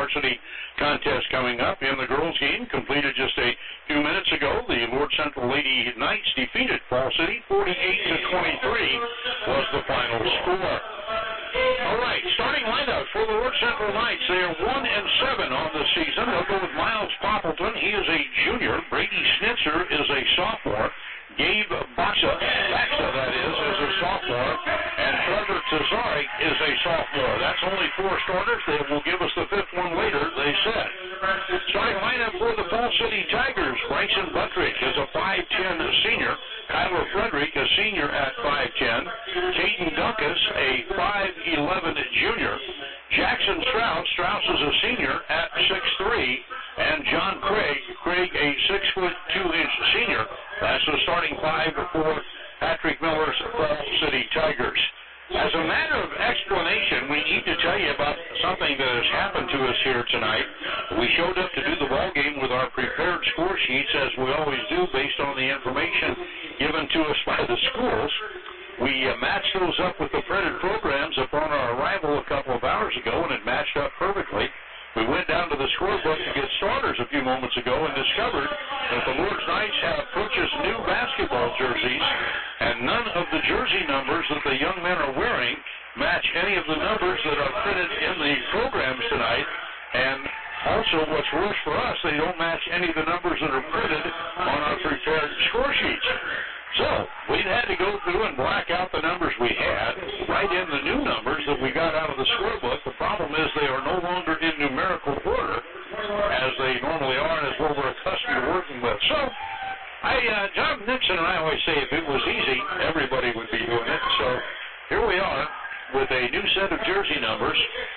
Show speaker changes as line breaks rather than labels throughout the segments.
varsity contest coming up. In the girls' game, completed just a few minutes ago, the Lord Central Lady Knights defeated Fall City 48-23 was the final score. All right, starting lineup for the Lord Central Knights. They are 1-7 on the season. They'll go with Miles Poppleton. He is a junior. Brady Schnitzer is a sophomore. Gabe Baxa, that is a sophomore, and Trevor Tazarek is a sophomore. That's only 4 starters. They will give us the 5th one later, they said. Starting lineup for the Fall City Tigers. Bryson Buttrick is a 5'10 senior. Kyler Frederick, a senior at 5'10. Caden Dunkus, a 5'11 junior. Jackson Strauss is a senior at 6'3", and John Craig a 6'2" senior. That's the starting 5 for Patrick Miller's Fall City Tigers. As a matter of explanation, we need to tell you about something that has happened to us here tonight. We showed up to do the ball game with our prepared score sheets, as we always do, based on the information given to us by the schools. We matched those up with the printed programs upon our arrival a couple of hours ago, and it matched up perfectly. We went down to the scorebook to get starters a few moments ago and discovered that the Lord's Knights have purchased new basketball jerseys, and none of the jersey numbers that the young men are wearing match any of the numbers that are printed in the programs tonight. And also, what's worse for us, they don't match any of the numbers that are printed on our prepared score sheets. So, we've had to go through and black out the numbers we had, write in the new numbers that we got out of the scorebook. The problem is they are no longer in numerical order, as they normally are, and as what we're accustomed to working with. So, John Nixon and I always say if it was easy, everybody would be doing it. So, here we are with a new set of jersey numbers.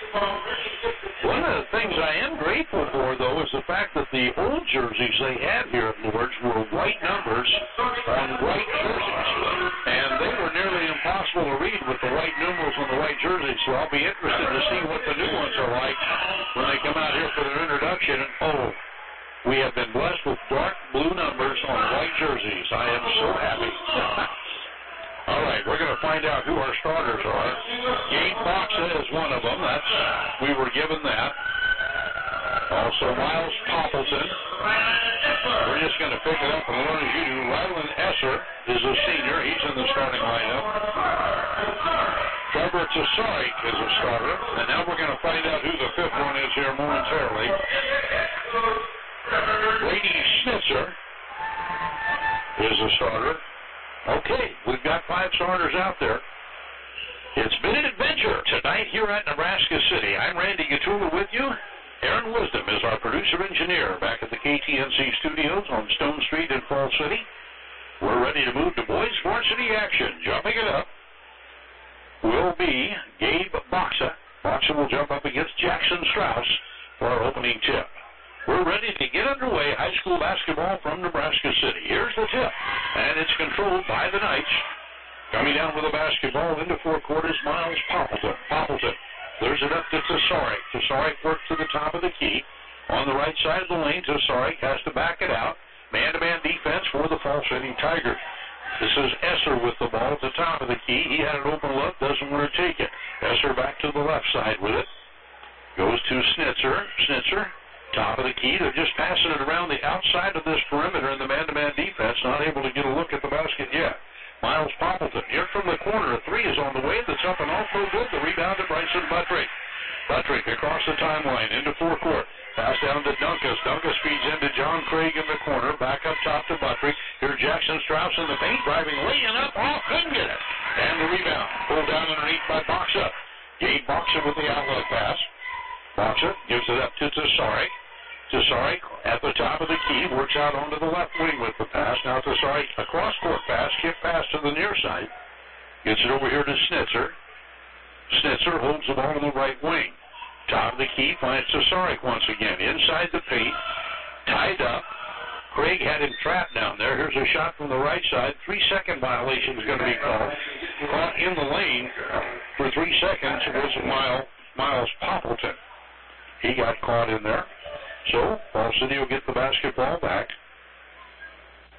One of the things I am grateful for, though, is the fact that the old jerseys they had here at Lourdes were white numbers on white jerseys, and they were nearly impossible to read with the white numerals on the white jerseys, so I'll be interested to see what the new ones are like when they come out here for their introduction. And, we have been blessed with dark blue numbers on white jerseys. I am so happy. All right, we're going to find out who our starters are. Gabe Baxa is one of them. We were given that. Also, Miles Poppleton. We're just going to pick it up and learn as you do. Rylan Esser is a senior. He's in the starting lineup. Trevor Tazarek is a starter. And now we're going to find out who the 5th one is here momentarily. Brady Schnitzer is a starter. Okay, we've got 5 starters out there. It's been an adventure tonight here at Nebraska City. I'm Randy Gatula with you. Aaron Wisdom is our producer-engineer back at the KTNC studios on Stone Street in Fall City. We're ready to move to boys varsity action. Jumping it up will be Gabe Baxa. Baxa will jump up against Jackson Strauss for our opening tip. We're ready to get underway high school basketball from Nebraska City. Here's the tip, and it's controlled by the Knights. Coming down with the basketball into 4 quarters, Miles Poppleton clears it up to Tazarek. Tazarek works to the top of the key. On the right side of the lane, Tazarek has to back it out. Man-to-man defense for the Fall City Tigers. This is Esser with the ball at the top of the key. He had an open look, doesn't want to take it. Esser back to the left side with it. Goes to Schnitzer. Top of the key. They're just passing it around the outside of this perimeter in the man-to-man defense. Not able to get a look at the basket yet. Miles Poppleton here from the corner. A 3 is on the way. That's up and off. No good. The rebound to Bryson Buttrick. Buttrick across the timeline into 4 court. Pass down to Dunkus. Dunkus feeds into John Craig in the corner. Back up top to Buttrick. Here Jackson Strauss in the paint. Driving, laying up. Oh, couldn't get it. And the rebound. Pulled down underneath by Baxa. Gabe Baxa with the outlet pass. Baxa gives it up to Tazarek. Tazarek at the top of the key, works out onto the left wing with the pass. Now Tazarek, a cross-court pass, kick pass to the near side. Gets it over here to Schnitzer. Schnitzer holds the ball in the right wing. Top of the key, finds Tazarek once again. Inside the paint, tied up. Craig had him trapped down there. Here's a shot from the right side. 3-second violation is going to be called. Caught in the lane for 3 seconds was Miles Poppleton. He got caught in there. So, Fall City will get the basketball back.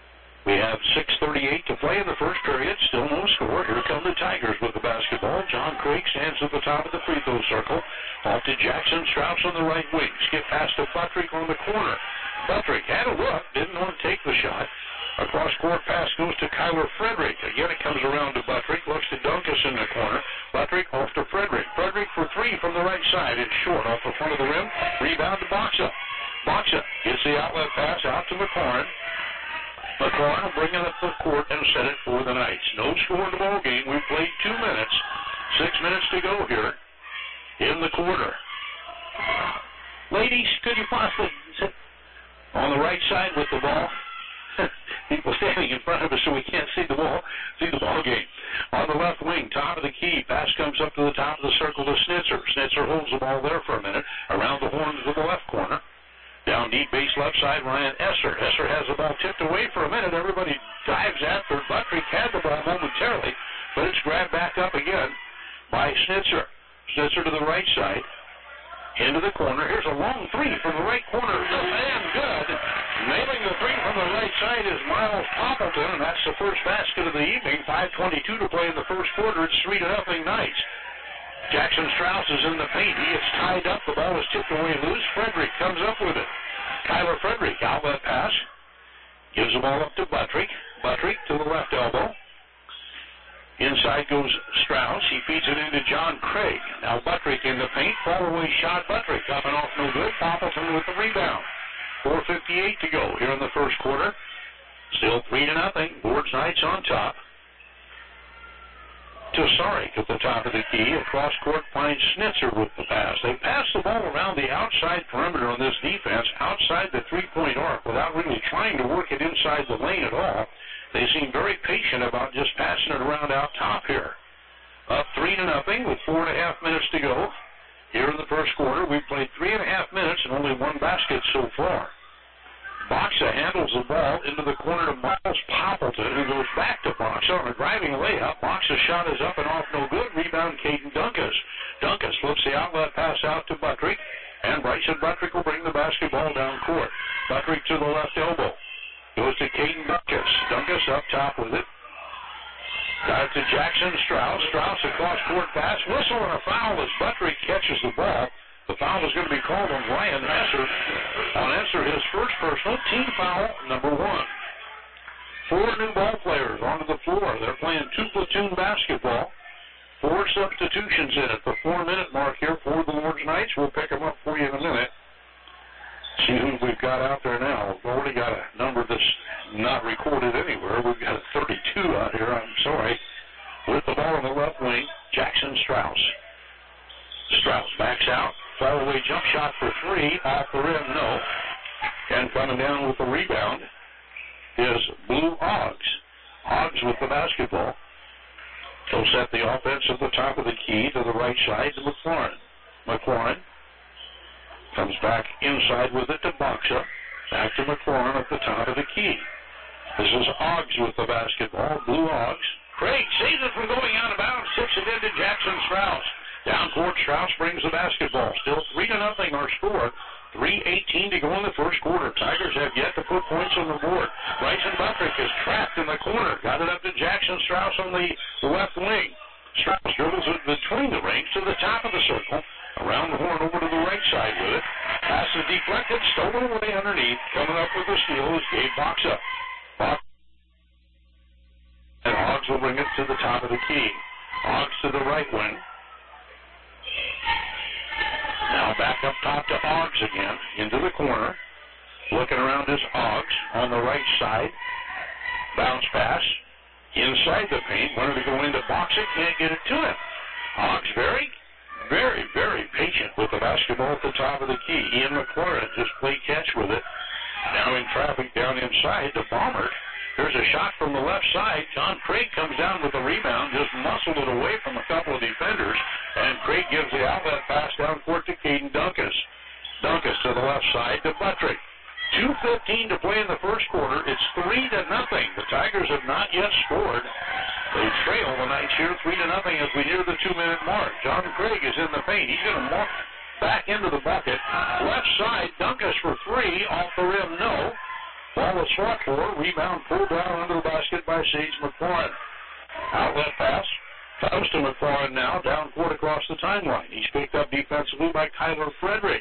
We have 6:38 to play in the first period. Still no score. Here come the Tigers with the basketball. John Craig stands at the top of the free throw circle. Off to Jackson Strauss on the right wing. Skip past to Buttrick on the corner. Buttrick had a look. Didn't want to take the shot. A cross-court pass goes to Kyler Frederick. Again, it comes around to Buttrick. Looks to Dunkus in the corner. Buttrick off to Frederick. Frederick for three from the right side. It's short off the front of the rim. Rebound to Boxa. Boxa gets the outlet pass out to McLaurin. McLaurin will bring it up the court and set it for the Knights. No score in the ball game. We've played 2 minutes. 6 minutes to go here in the quarter. Ladies, could you possibly sit on the right side with the ball? People standing in front of us so we can't see the ball game. On the left wing, top of the key, pass comes up to the top of the circle to Snitzer. Snitzer holds the ball there for a minute, around the horn to the left corner. Down deep base left side, Ryan Esser. Esser has the ball tipped away for a minute. Everybody dives after it. Buttrick had the ball momentarily, but it's grabbed back up again by Snitzer. Snitzer to the right side. Into the corner. Here's a long three from the right corner. And good. Nailing the three from the right side is Miles Poppleton, and that's the first basket of the evening. 5:22 to play in the first quarter. It's 3-0 Knights. Jackson Strauss is in the paint. He gets tied up. The ball is tipped away loose. Frederick comes up with it. Kyler Frederick, outlet pass. Gives the ball up to Buttrick. Buttrick to the left elbow. Inside goes Strauss. He feeds it into John Craig. Now Buttrick in the paint. Fall-away shot. Buttrick up and off, no good. Poppleton with the rebound. 4:58 to go here in the first quarter. Still 3-0. Boards Knights on top. Tosarik at the top of the key. Across court finds Snitzer with the pass. They pass the ball around the outside perimeter on this defense, outside the three-point arc, without really trying to work it inside the lane at all. They seem very patient about just passing it around out top here. Up 3-0 with 4.5 minutes to go. Here in the first quarter, we've played 3.5 minutes and only one basket so far. Boxa handles the ball into the corner to Miles Poppleton, who goes back to Boxa on a driving layup. Boxa's shot is up and off, no good. Rebound, Caden Dunkus. Dunkus flips the outlet pass out to Buttrick, and Bryson Buttrick will bring the basketball down court. Buttrick to the left elbow. Goes to Caden Dunkus. Dunkus up top with it. Got it to Jackson Strauss. Strauss across court pass. Whistle and a foul as Buttrick catches the ball. The foul is going to be called on Ryan Esser. On Esser, his first personal, team foul number 1. 4 new ball players onto the floor. They're playing 2-platoon basketball. 4 substitutions in at the 4-minute mark here for the Lord's Knights. We'll pick them up for you in a minute. See who we've got out there now. We've already got a number that's not recorded anywhere. We've got a 32 out here, I'm sorry. With the ball on the left wing, Jackson Strauss. Strauss backs out. Fall-away jump shot for 3. Off the rim, no. And coming down with the rebound is Blue Oggs. Oggs with the basketball. He'll set the offense at the top of the key to the right side to McLaurin. McLaurin comes back inside with it to Boxa. Back to McLaurin at the top of the key. This is Oggs with the basketball. Blue Oggs. Craig saves it from going out of bounds. Tips it into Jackson Strauss. Down court, Strauss brings the basketball. Still 3-0 our score. 3:18 to go in the first quarter. Tigers have yet to put points on the board. Bryson Buttrick is trapped in the corner. Got it up to Jackson Strauss on the left wing. Strauss dribbles it between the rings to the top of the circle. Around the horn over to the right side with it. Pass is deflected, stolen away underneath. Coming up with the steal is Gabe Boxa. And Oggs will bring it to the top of the key. Oggs to the right wing. Now back up top to Oggs again, into the corner. Looking around is Oggs on the right side. Bounce pass. Inside the paint. Wanted to go into Boxa. Can't get it to him. Oggs very patient with the basketball at the top of the key. Ian McLaurin just played catch with it. Now in traffic down inside to Baumert. There's a shot from the left side. John Craig comes down with the rebound, just muscled it away from a couple of defenders, and Craig gives the outlet pass down court to Caden Dunkus. Dunkus to the left side to Buttrick. 2:15 to play in the first quarter. It's 3-0. The Tigers have not yet scored. They trail the Knights here 3-0 as we near the 2-minute mark. John Craig is in the paint. He's going to walk back into the bucket. Left side, Dunkus for 3. Off the rim, no. Ball was fought for. Rebound pulled down under the basket by Sage McLaurin. Outlet pass. Close to McLaurin now, down court across the timeline. He's picked up defensively by Kyler Frederick.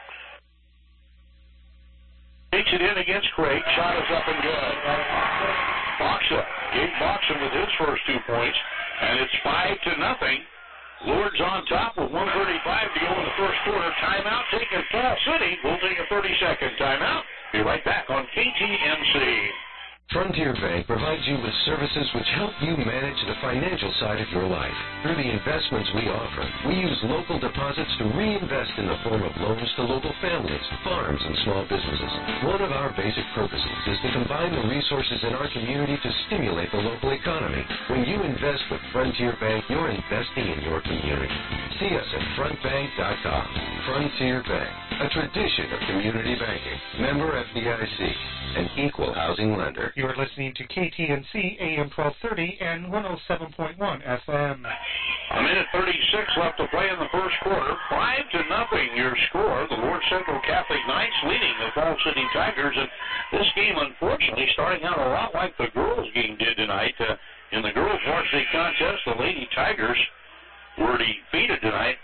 Takes it in against Craig. Shot is up and good. Boxa. Gabe Boxa with his first 2 points. And it's 5-0. Lourdes on top with 1:35 to go in the first quarter. Timeout taken Fall City. We'll take a 30-second timeout. Be right back on KTNC.
Frontier Bank provides you with services which help you manage the financial side of your life. Through the investments we offer, we use local deposits to reinvest in the form of loans to local families, farms, and small businesses. One of our basic purposes is to combine the resources in our community to stimulate the local economy. When you invest with Frontier Bank, you're investing in your community. See us at frontbank.com. Frontier Bank, a tradition of community banking. Member FDIC, an equal housing lender.
You are listening to KTNC AM 1230 and 107.1 FM.
A minute 36 left to play in the first quarter. 5-0 your score. The Lourdes Central Catholic Knights leading the Fall City Tigers. And this game, unfortunately, starting out a lot like the girls' game did tonight. In the girls' varsity contest, the Lady Tigers were defeated tonight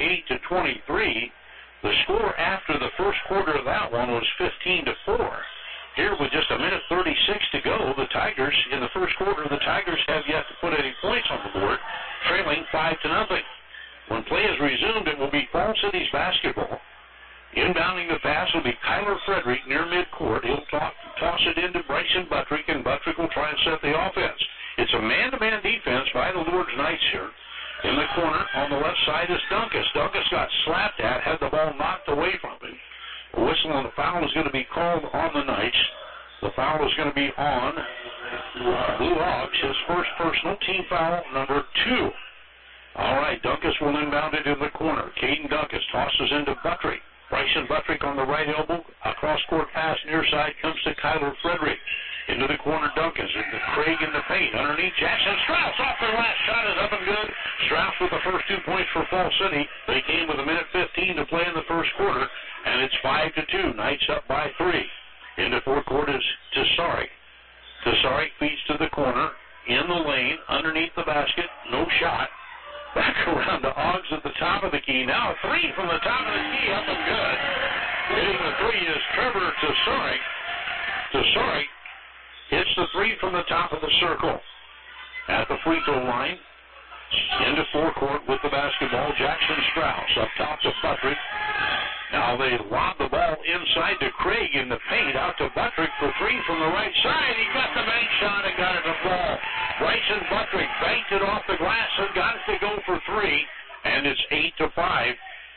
48-23. The score after the first quarter of that one was 15-4. Here with just a minute 36 to go, the Tigers, in the first quarter, the Tigers have yet to put any points on the board, trailing 5-0. When play is resumed, it will be Fall City's basketball. Inbounding the pass will be Kyler Frederick near midcourt. He'll toss it into Bryson Buttrick, and Buttrick will try and set the offense. It's a man-to-man defense by the Lourdes Knights here. In the corner on the left side is Dunkus. Dunkus got slapped at, had the ball knocked away from him. A whistle and a foul is going to be called on the Knights. The foul is going to be on Blue Hawks, his first personal, team foul number 2. All right, Dunkus will inbound it in the corner. Caden Dunkus tosses into Buttrick. Bryson Buttrick on the right elbow. A cross-court pass near side comes to Kyler Frederick. Into the corner, Dunkus. Into Craig in the paint. Underneath, Jackson Strauss off their last shot is up and good. Strauss with the first 2 points for Fall City. They came with a minute 15 to play in the first quarter, and it's 5-2. Knights up by 3. Into forecourt is Tesarik. Tesarik feeds to the corner. In the lane, underneath the basket. No shot. Back around to Oggs at the top of the key. Now a 3 from the top of the key, up and good. Hitting the 3 is Trevor Tesarik. Tesarik hits the 3 from the top of the circle. At the free throw line, into forecourt with the basketball, Jackson Strauss up top to Buttrick. Now they lob the ball inside to Craig in the paint, out to Buttrick for 3 from the right side. He got the bank shot and got it to fall. Bryson Buttrick banked it off the glass and got it to go for 3, and it's 8-5.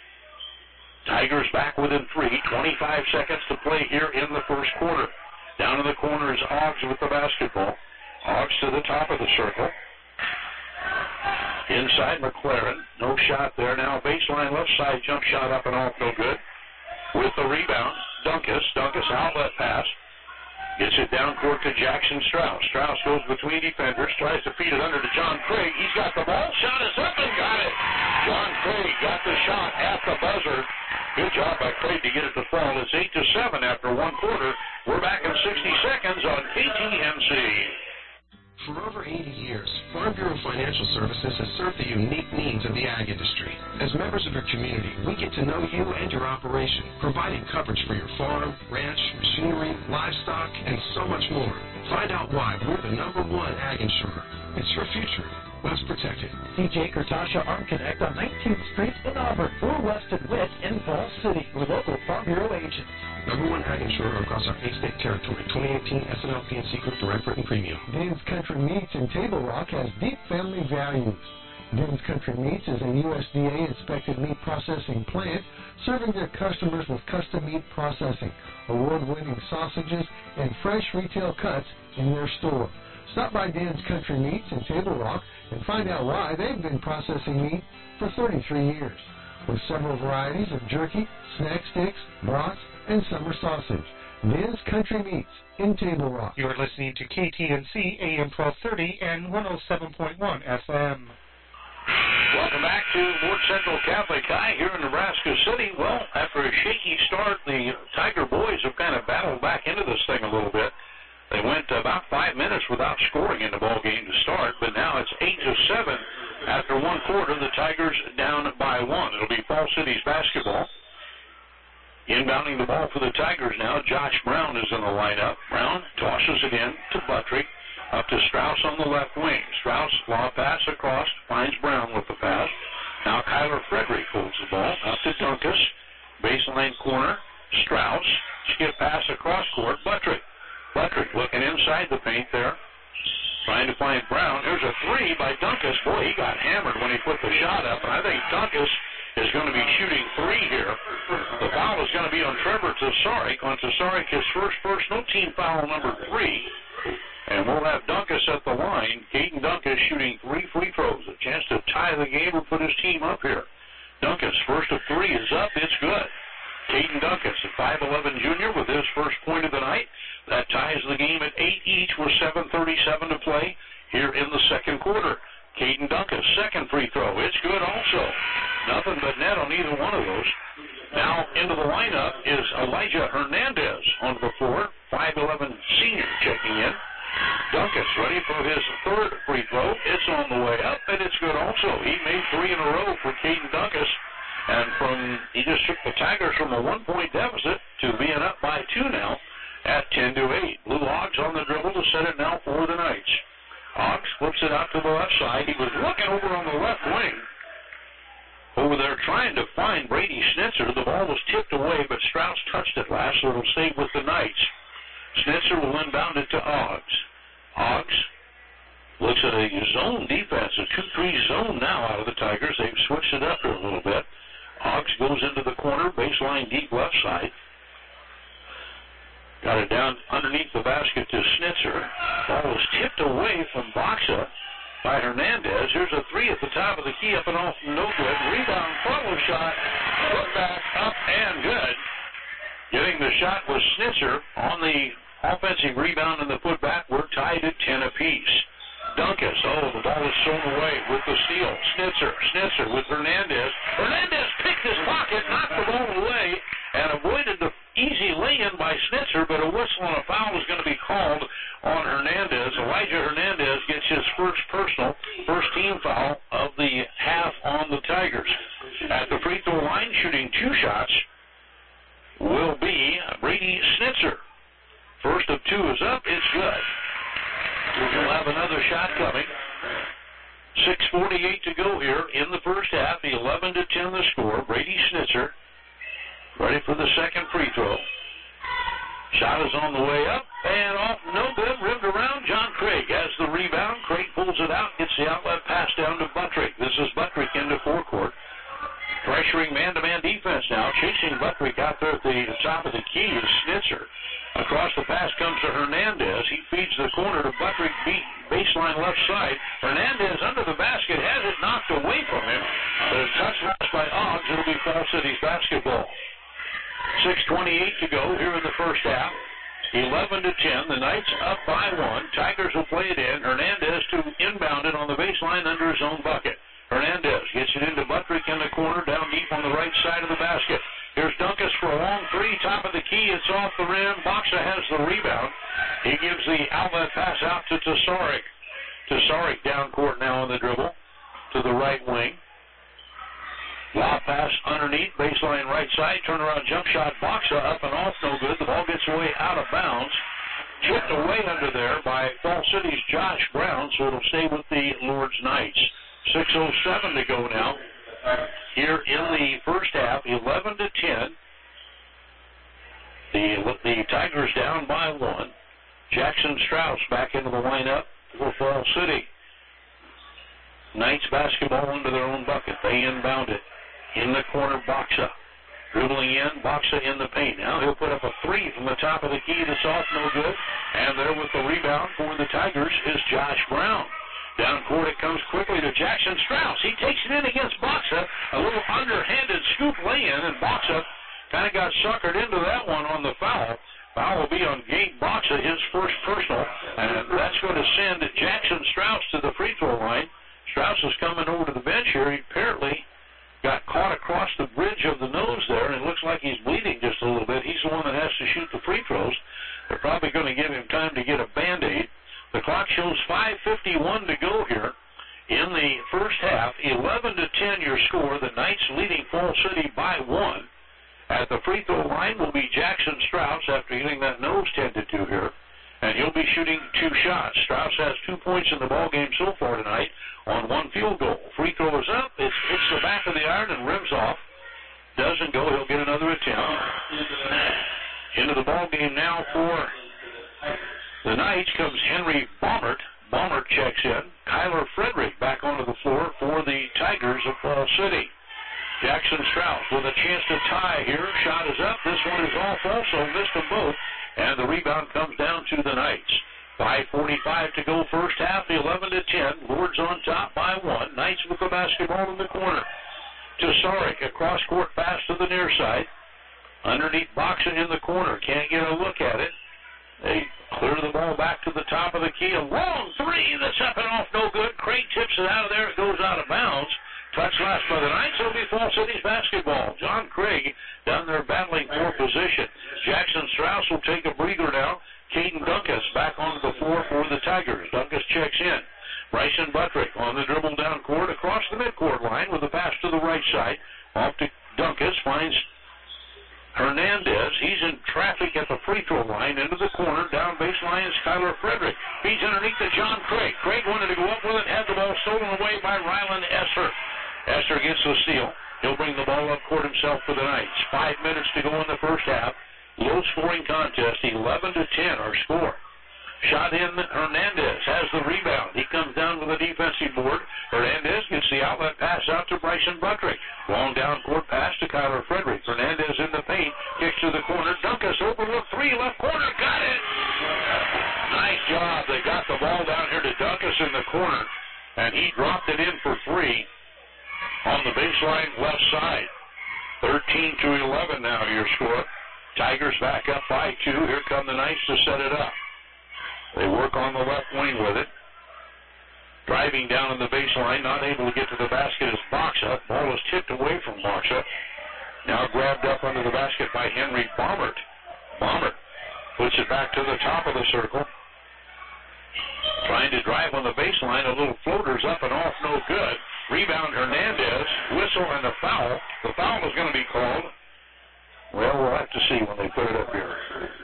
Tigers back within 3, 25 seconds to play here in the first quarter. Down in the corner is Oggs with the basketball. Oggs to the top of the circle. Inside McLaren. No shot there. Now baseline left side jump shot up and off. No good. With the rebound, Dunkus. Dunkus outlet pass. Gets it down court to Jackson Strauss. Strauss goes between defenders. Tries to feed it under to John Craig. He's got the ball. Shot is up and got it. John Craig got the shot at the buzzer. Good job by Craig to get it to fall. It's 8-7 after 1 quarter. We're back in 60 seconds on KTNC.
For over 80 years, Farm Bureau Financial Services has served the unique needs of the ag industry. As members of your community, we get to know you and your operation, providing coverage for your farm, ranch, machinery, livestock, and so much more. Find out why we're the #1 ag insurer. It's your future. Let's protect it.
See Jake or Tasha ArmConnect on 19th Street in Auburn or Weston Witt in Fall City with local Farm Bureau agents.
#1 ag insurer across our 8-state territory. 2018 S&L P&C Group Direct Written Premium.
Den's Country Meats in Table Rock has deep family values. Den's Country Meats is a USDA-inspected meat processing plant serving their customers with custom meat processing, award-winning sausages, and fresh retail cuts in their store. Stop by Den's Country Meats in Table Rock and find out why they've been processing meat for 33 years. With several varieties of jerky, snack sticks, brats, and summer sausage. Den's Country Meats in Table Rock.
You are listening to KTNC AM 1230 and 107.1 FM.
Welcome back to Lourdes Central Catholic High here in Nebraska City. Well, after a shaky start, the Tiger boys have kind of battled back into this thing a little bit. Tigers down by 1. It'll be Fall City's basketball. Inbounding the ball for the Tigers now, Josh Brown is in the lineup. Brown tosses it in to Buttrick, up to Strauss on the left wing. Strauss, lob pass across, finds Brown with the pass. Now Kyler Frederick holds the ball, up to Dunkus, baseline corner, Strauss, skip pass across court, Buttrick. Buttrick looking inside the paint there, trying to find Brown. There's a three by Dunkus. Boy, he got hammered when he put the shot up, and I think Dunkus is going to be shooting three here. The foul is going to be on Trevor Tesarik. On Tesarik, his first personal, team foul number 3. And we'll have Dunkus at the line. Caden Dunkus shooting 3 free throws. A chance to tie the game or put his team up here. Dunkus, first of 3 is up. It's good. Caden Dunkus, a 5'11 junior with his first point of the night. That ties the game at 8 each with 7:37 to play here in the second quarter. Caden Dunkus, second free throw. It's good also. Nothing but net on either one of those. Now into the lineup is Elijah Hernandez on the floor, 5'11 senior checking in. Dunkus ready for his third free throw. It's on the way up, and it's good also. He made 3 in a row for Caden Dunkus. And he just took the Tigers from a 1-point deficit to being up by 2 now at 10-8. Blue Hogs on the dribble to set it now for the Knights. Hogs flips it out to the left side. He was looking over on the left wing. Over there trying to find Brady Schnitzer. The ball was tipped away, but Strauss touched it last, so it'll stay with the Knights. Schnitzer will inbound it to Oggs. Oggs looks at a zone defense, a 2-3 zone now out of the Tigers. They've switched it up here a little bit. Oggs goes into the corner, baseline deep left side. Got it down underneath the basket to Schnitzer. Ball was tipped away from Boxa by Hernandez. Here's a 3 at the top of the key, up and off, no good. Rebound, follow shot, put back, up and good. Getting the shot was Schnitzer on the offensive rebound and the putback. We're tied at 10 apiece. Dunkus, the ball is thrown away with the steal. Schnitzer with Hernandez. Hernandez picked his pocket, knocked the ball away, and avoided the easy lay-in by Schnitzer, but a whistle and a foul is going to be called on Hernandez. Elijah Hernandez gets his first team foul of the half on the Tigers. At the free throw line, shooting 2 shots, will be Brady Schnitzer. First of 2 is up. It's good. We'll have another shot coming. 6:48 to go here in the first half. 11-10 the score. Brady Schnitzer ready for the second free throw. Shot is on the way up and off. No good. Ribbed around. John Craig has the rebound. Craig pulls it out. Gets the outlet pass down to Buttrick. This is Buttrick into forecourt. Pressuring man-to-man defense now. Chasing Buttrick out there at the top of the key is Schnitzer. Across the pass comes to Hernandez. He feeds the corner to Buttrick, baseline left side. Hernandez under the basket, has it knocked away from him. But a touch lost by Oggs. It'll be Fall City's basketball. 6:28 to go here in the first half. 11-10. The Knights up by 1. Tigers will play it in. Hernandez to inbound it on the baseline under his own bucket. Hernandez gets it into Buttrick in the corner, down deep on the right side of the basket. Here's Dunkus for a long 3, top of the key. It's off the rim. Boxa has the rebound. He gives the outlet pass out to Tesarik. Tesarik down court now on the dribble to the right wing. Lob pass underneath, baseline right side. Turnaround jump shot. Boxa up and off, no good. The ball gets away out of bounds. Chipped away under there by Fall City's Josh Brown, so it'll stay with the Lourdes Knights. 6:07 to go now. Here in the first half, 11-10. The Tigers down by 1. Jackson Strauss back into the lineup for Fall City. Knights basketball into their own bucket. They inbound it. In the corner, Boxa. Dribbling in, Boxa in the paint. Now he'll put up a 3 from the top of the key. That's off, no good. And there with the rebound for the Tigers is Josh Brown. Down court it comes quickly to Jackson Strauss. He takes it in against Boxa. A little underhanded scoop lay-in, and Boxa kind of got suckered into that one on the foul. Foul will be on Gabe Boxa, his first personal, and that's going to send Jackson Strauss to the free throw line. Strauss is coming over to the bench here. He apparently got caught across the bridge of the nose there, and it looks like he's bleeding just a little bit. He's the one that has to shoot the free throws. They're probably going to give him time to get a Band-Aid. The clock shows 5:51 to go here in the first half. 11-10 your score. The Knights leading Fall City by 1. At the free throw line will be Jackson Strauss after getting that nose tended to here. And he'll be shooting 2 shots. Strauss has 2 points in the ball game so far tonight on 1 field goal. Free throw is up. It hits the back of the iron and rims off. Doesn't go. He'll get another attempt. Into the ball game now for the Knights comes Henry Baumert. Baumert checks in. Kyler Frederick back onto the floor for the Tigers of Fall City. Jackson Strauss with a chance to tie here. Shot is up. This one is off also. Missed them both. And the rebound comes down to the Knights. 5:45 to go first half. 11-10. Lords on top by 1. Knights with the basketball in the corner. To Sarek. A cross-court pass to the near side. Underneath boxing in the corner. Can't get a look at it. They clear the ball back to the top of the key. A long three that's up and off. No good. Craig tips it out of there. It goes out of bounds. Touch last by the Knights. It'll be Fall City's basketball. John Craig down there battling for position. Jackson Strauss will take a breather now. Caden Dunkus back onto the floor for the Tigers. Dunkus checks in. Bryson Buttrick on the dribble down court across the midcourt line with a pass to the right side. Off to Dunkus. Finds Hernandez. He's in traffic at the free throw line. Into the corner. Down baseline is Kyler Frederick. Feeds underneath to John Craig. Craig wanted to go up with it. Had the ball stolen away by Ryland Esser. Esser gets the steal. He'll bring the ball up court himself for the Knights. 5 minutes to go in the first half. Low-scoring contest. 11-10 our score. Shot in. Hernandez has the rebound. He comes down with a defensive board. Hernandez gets the outlet pass out to Bryson Buttrick. Long down court pass to Kyler Frederick. Hernandez in the paint. Kicks to the corner. Dunkus overlooked 3. Left corner. Got it. Nice job. They got the ball down here to Dunkus in the corner. And he dropped it in for 3 on the baseline left side. 13-11 now your score. Tigers back up by 2. Here come the Knights to set it up. They work on the left wing with it. Driving down in the baseline, not able to get to the basket is Boxa. Ball is tipped away from Boxa. Now grabbed up under the basket by Henry Baumert. Baumert puts it back to the top of the circle. Trying to drive on the baseline. A little floater's up and off, no good. Rebound Hernandez. Whistle and a foul. The foul is going to be called. Well, we'll have to see when they put it up here.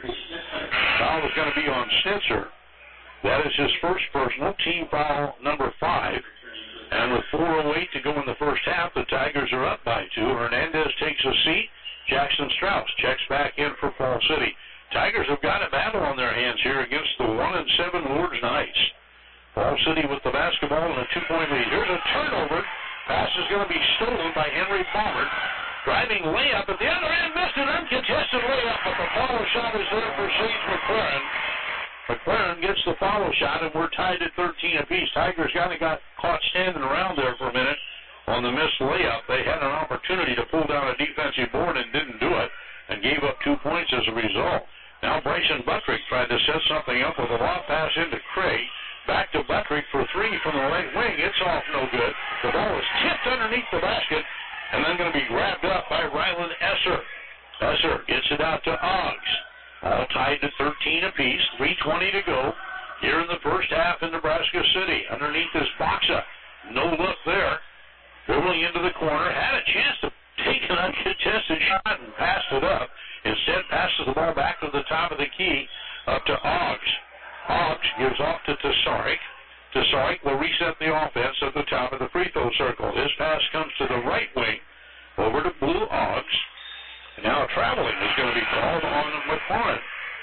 Foul is going to be on Snitzer. That is his first personal, team foul number 5. And with 4:08 to go in the first half, the Tigers are up by 2. Hernandez takes a seat. Jackson Strauss checks back in for Fall City. Tigers have got a battle on their hands here against the 1-7 Lords Knights. Fall City with the basketball and a 2-point lead. Here's a turnover. Pass is going to be stolen by Henry Baumert. Driving layup at the other end. Missed an uncontested layup, but the follow shot is there for Sage McLaren. McLaren gets the follow shot, and we're tied at 13 apiece. Tigers kind of got caught standing around there for a minute on the missed layup. They had an opportunity to pull down a defensive board and didn't do it, and gave up 2 points as a result. Now Bryson Buttrick tried to set something up with a lob pass into Craig. Back to Buttrick for 3 from the right wing. It's off no good. The ball is tipped underneath the basket, and then going to be grabbed up by Ryland Esser. Esser gets it out to Oggs. All tied to 13 apiece. 3:20 to go here in the first half in Nebraska City. Underneath is Boxa. No look there. Dribbling into the corner. Had a chance to take an uncontested shot and passed it up. Instead passes the ball back to the top of the key up to Oggs. Oggs gives off to Tesaric. Tesaric will reset the offense at the top of the free throw circle. His pass comes to the right wing over to Blue Oggs. Now traveling is going to be called on McLaurin.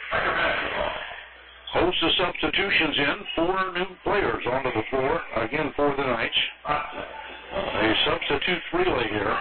Hosts the substitutions in. 4 new players onto the floor, again for the Knights. A substitute freely here.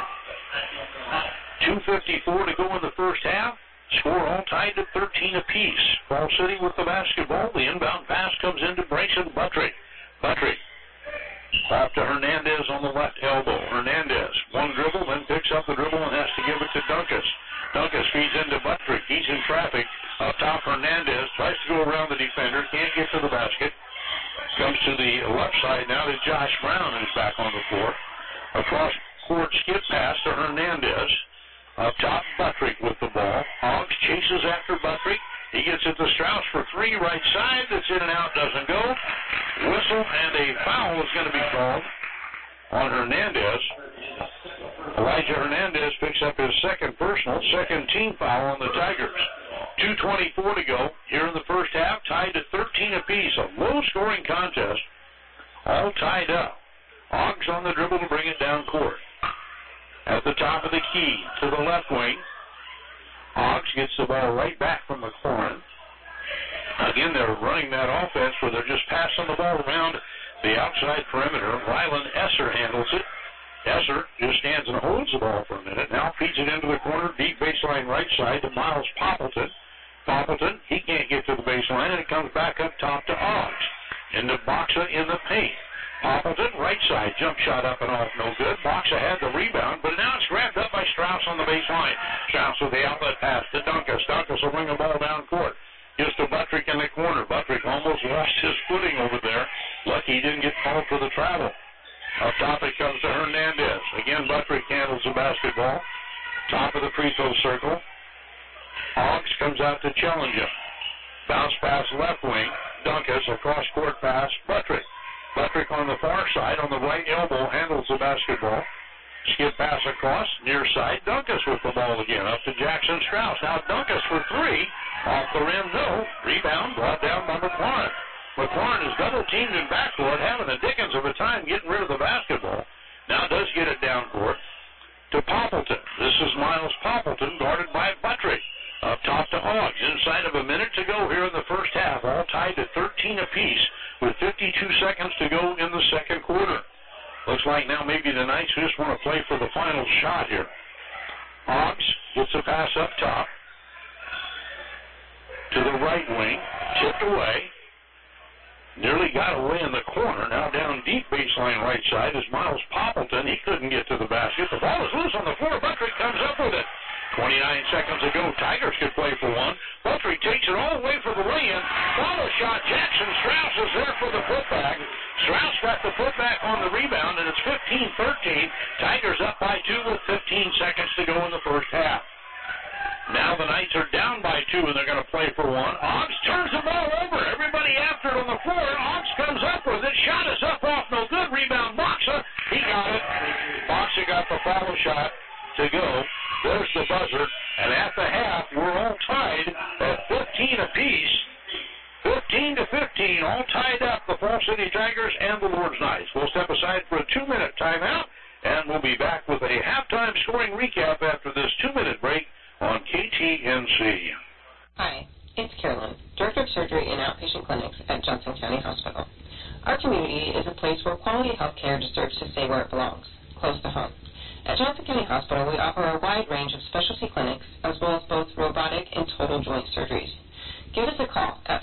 2:54 to go in the first half. Score all tied to 13 apiece. Fall City with the basketball. The inbound pass comes into Bryson Buttrick. Buttrick off to Hernandez on the left elbow. Hernandez, one dribble, then picks up the dribble and has to give it to Dunkus. Dunkus feeds into Buttrick. He's in traffic. Up top, Hernandez tries to go around the defender. Can't get to the basket. Comes to the left side now to Josh Brown, who's back on the floor. Across court skip pass to Hernandez. Up top, Buttrick with the ball. Oggs chases after Buttrick. He gets it to Strauss for three, right side. That's in and out, doesn't go. Whistle, and a foul is going to be called on Hernandez. Elijah Hernandez picks up his second personal, second team foul on the Tigers. 2:24 to go here in the first half, tied to 13 apiece. A low-scoring contest, all tied up. Oggs on the dribble to bring it down court. At the top of the key to the left wing, Oggs gets the ball right back from McLaurin. Again, they're running that offense where they're just passing the ball around the outside perimeter. Rylan Esser handles it. Esser just stands and holds the ball for a minute. Now feeds it into the corner, deep baseline right side to Miles Poppleton. Poppleton, he can't get to the baseline, and it comes back up top to Oggs. Into Boxa in the paint. Poppleton, right side, jump shot up and off, no good. Boxa had the rebound, but now it's grabbed up by Strauss on the baseline. Strauss with the outlet pass to Dunkus. Dunkus will bring the ball down court. Just to Buttrick in the corner. Buttrick almost lost his footing over there. Lucky he didn't get called for the travel. Up top it comes to Hernandez. Again, Buttrick handles the basketball. Top of the free throw circle. Oggs comes out to challenge him. Bounce pass left wing. Dunkus, a cross-court pass. Buttrick. Buttrick on the far side, on the right elbow, handles the basketball. Skip pass across, near side. Dunkus with the ball again, up to Jackson Strauss. Now Dunkus for three. Off the rim, no. Rebound brought down by McLaurin. McLaurin is double-teamed in backcourt, having the dickens of a time getting rid of the basketball. Now does get it down court to Poppleton. This is Miles Poppleton, guarded by Buttrick. Up top to Oggs. Inside of a minute to go here in the first half, all tied to 13 apiece with 52 seconds to go in the second quarter. Looks like now maybe the Knights just want to play for the final shot here. Oggs gets a pass up top to the right wing, tipped away. Nearly got away in the corner. Now down deep baseline right side is Miles Poppleton. He couldn't get to the basket. The ball is loose on the floor. Buttrick comes up with it. 29 seconds to go. Tigers could play for one. Buttrick takes it all the way for the lay-in. Follow shot. Jackson Strauss is there for the putback. Strauss got the putback on the rebound, and it's 15-13. Tigers up by two with 15 seconds to go in the first half. Now the Knights are down by two, and they're going to play for one. Oggs turns the ball over. Everybody after it on the floor. Oggs comes up with it. Shot is up off. No good. Rebound. Boxa. He got it. Boxa got the follow shot to go. There's the buzzer. And at the half, we're all tied at 15 apiece. 15-15, all tied up, the Falls City Tigers and the Lord's Knights. We'll step aside for a 2-minute timeout, and we'll be back with a halftime scoring recap after this 2-minute break on KTNC.
Hi, it's Carolyn, Director of Surgery and Outpatient Clinics at Johnson County Hospital. Our community is a place where quality health care deserves to stay where it belongs, close to home. At Johnson County Hospital, we offer a wide range of specialty clinics as well as both robotic and total joint surgeries. Give us a call at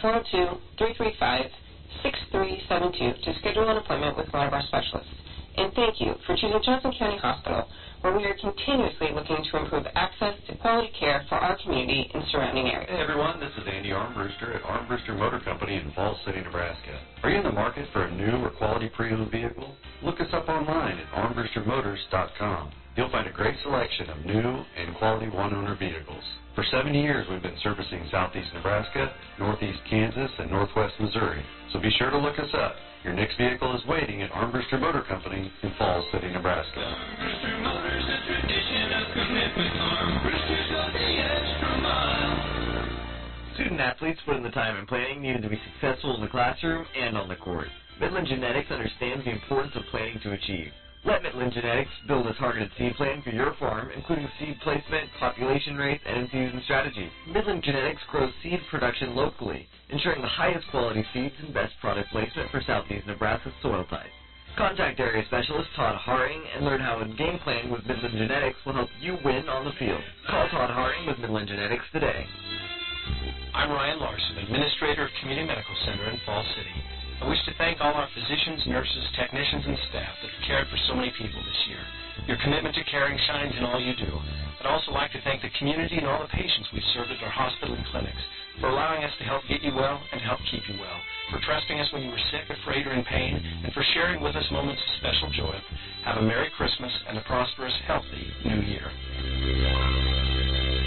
402-335-6372 to schedule an appointment with one of our specialists. And thank you for choosing Johnson County Hospital, where we are continuously looking to improve access to quality care for our community and surrounding areas.
Hey everyone, this is Andy Armbruster at Armbruster Motor Company in Falls City, Nebraska. Are you in the market for a new or quality pre-owned vehicle? Look us up online at armbrustermotors.com. You'll find a great selection of new and quality one-owner vehicles. For 70 years, we've been servicing southeast Nebraska, northeast Kansas, and northwest Missouri. So be sure to look us up. Your next vehicle is waiting at Armbruster Motor Company in Falls City, Nebraska.
Armbruster Motors, a tradition of commitment. Armbruster's got the extra mile.
Student athletes put in the time and planning needed to be successful in the classroom and on the court. Midland Genetics understands the importance of planning to achieve. Let Midland Genetics build a targeted seed plan for your farm, including seed placement, population rates, and in-season strategies. Midland Genetics grows seed production locally, ensuring the highest quality seeds and best product placement for southeast Nebraska's soil types. Contact area specialist Todd Haring and learn how a game plan with Midland Genetics will help you win on the field. Call Todd Haring with Midland Genetics today.
I'm Ryan Larson, Administrator of Community Medical Center in Falls City. I wish to thank all our physicians, nurses, technicians, and staff that have cared for so many people this year. Your commitment to caring shines in all you do. I'd also like to thank the community and all the patients we've served at our hospital and clinics for allowing us to help get you well and help keep you well, for trusting us when you were sick, afraid, or in pain, and for sharing with us moments of special joy. Have a Merry Christmas and a prosperous, healthy New Year.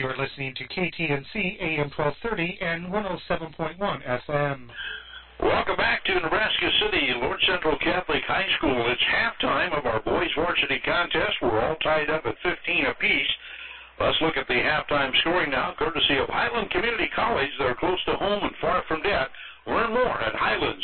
You're listening to KTNC AM 1230 and 107.1 FM.
Welcome back to Nebraska City Lord Central Catholic High School. It's halftime of our boys varsity contest. We're all tied up at 15 apiece. Let's look at the halftime scoring now, courtesy of Highland Community College. They're close to home and far from debt. Learn more at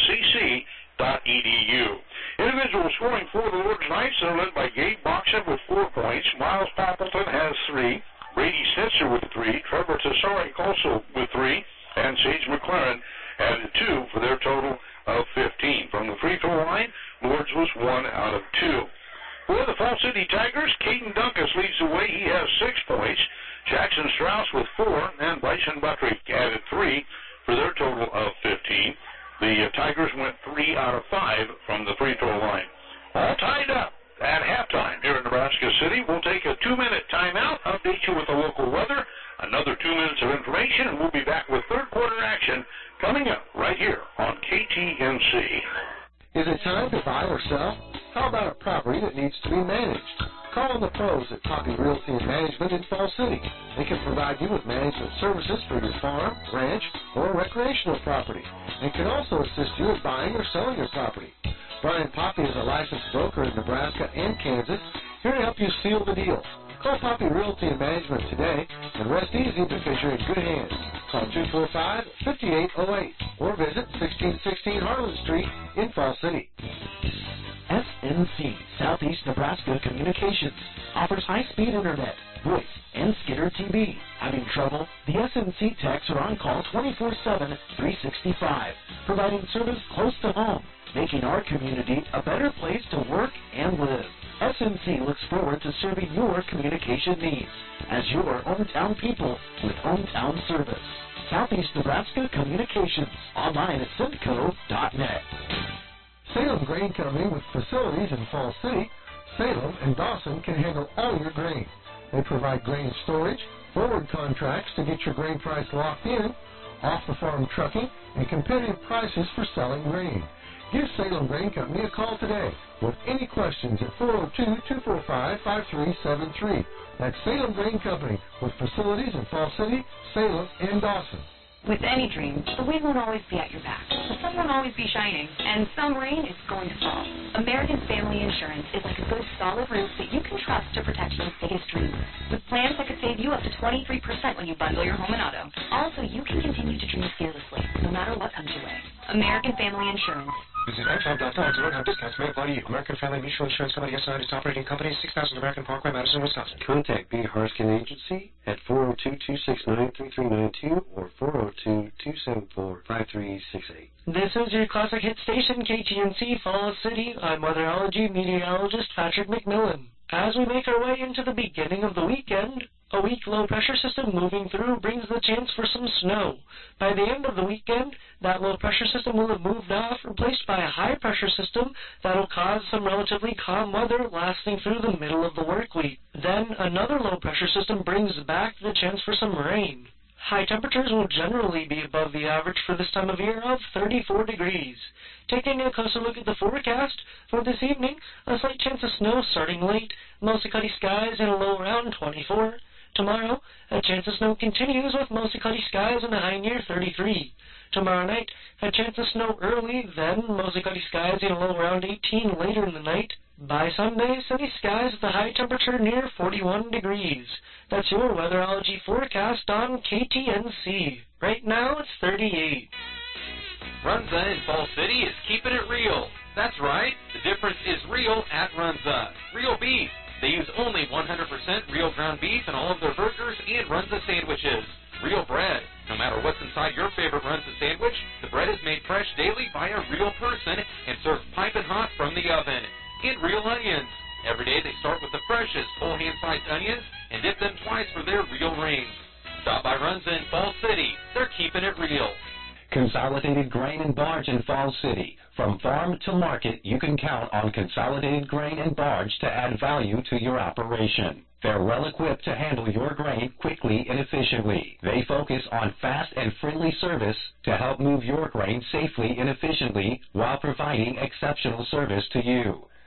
highlandcc.edu. Individual scoring for the Lord's Knights, they're led by Gabe Boxen with 4 points. Miles Poppleton has 3. Brady Snitzer with 3. Trevor Tessari also with 3. And Sage McLaren added 2 for their total of 15. From the free throw line, Lourdes was 1 out of 2. For the Fall City Tigers, Caden Duncan leads the way. He has 6 points. Jackson Strauss with 4, and Bryson Buttrick added 3 for their total of 15. The Tigers went 3 out of 5 from the free throw line. All tied up at halftime here in Nebraska City. We'll take a 2-minute timeout, update you with the local weather, another 2 minutes of information, and we'll be back with third quarter action coming up right here on KTNC.
Is it time to buy or sell? How about a property that needs to be managed? Call on the pros at Poppy Realty and Management in Fall City. They can provide you with management services for your farm, ranch, or recreational property, and can also assist you in buying or selling your property. Brian Poppy is a licensed broker in Nebraska and Kansas, here to help you seal the deal. Call Poppy Realty and Management today and rest easy because you're in good hands. Call 245-5808 or visit 1616 Harlan Street in Fall City.
SNC, Southeast Nebraska Communications, offers high-speed internet, voice, and Skitter TV. Having trouble? The SNC techs are on call 24/7, 365, providing service close to home, making our community a better place to work and live. SNC looks forward to serving your communication needs as your hometown people with hometown service. Southeast Nebraska Communications, online at simco.net.
Salem Grain Company with facilities in Fall City, Salem, and Dawson can handle all your grain. They provide grain storage, forward contracts to get your grain price locked in, off-the-farm trucking, and competitive prices for selling grain. Give Salem Grain Company a call today with any questions at 402-245-5373. That's Salem Grain Company with facilities in Fall City, Salem, and Dawson.
With any dream, the wind won't always be at your back. The sun won't always be shining, and some rain is going to fall. American Family Insurance is like a good solid roof that you can trust to protect your biggest dreams. With plans that could save you up to 23% when you bundle your home and auto. Also, you can continue to dream fearlessly, no matter what comes your way. American Family Insurance.
Visit iTribe.com to learn how discounts may apply to you. American Family Mutual Insurance Company, SI, its operating company, 6000 American Parkway, Madison, Wisconsin.
Contact B. Harskin Agency at 402-269-3392 or 402-274-5368.
This is your classic hit station, KTNC, Fall City. I'm weatherology meteorologist Patrick McMillan. As we make our way into the beginning of the weekend, a weak low-pressure system moving through brings the chance for some snow. By the end of the weekend, that low-pressure system will have moved off, replaced by a high-pressure system that will cause some relatively calm weather lasting through the middle of the work week. Then another low-pressure system brings back the chance for some rain. High temperatures will generally be above the average for this time of year of 34 degrees. Taking a closer look at the forecast for this evening, a slight chance of snow starting late, mostly cloudy skies and a low around 24. Tomorrow, a chance of snow continues with mostly cloudy skies and a high near 33. Tomorrow night, a chance of snow early, then mostly cloudy skies and a low around 18 later in the night. By Sunday, sunny skies with a high temperature near 41 degrees. That's your weatherology forecast on KTNC. Right now, it's 38.
Runza in Fall City is keeping it real. That's right. The difference is real at Runza. Real beef. They use only 100% real ground beef in all of their burgers and Runza sandwiches. Real bread. No matter what's inside your favorite Runza sandwich, the bread is made fresh daily by a real person and served piping hot from the oven. And real onions. Every day they start with the freshest whole hand-sized onions and dip them twice for their real rings. Stop by Runza in Fall City. They're keeping it real.
Consolidated Grain and Barge in Fall City. From farm to market, you can count on Consolidated Grain and Barge to add value to your operation. They're well equipped to handle your grain quickly and efficiently. They focus on fast and friendly service to help move your grain safely and efficiently while providing exceptional service to you.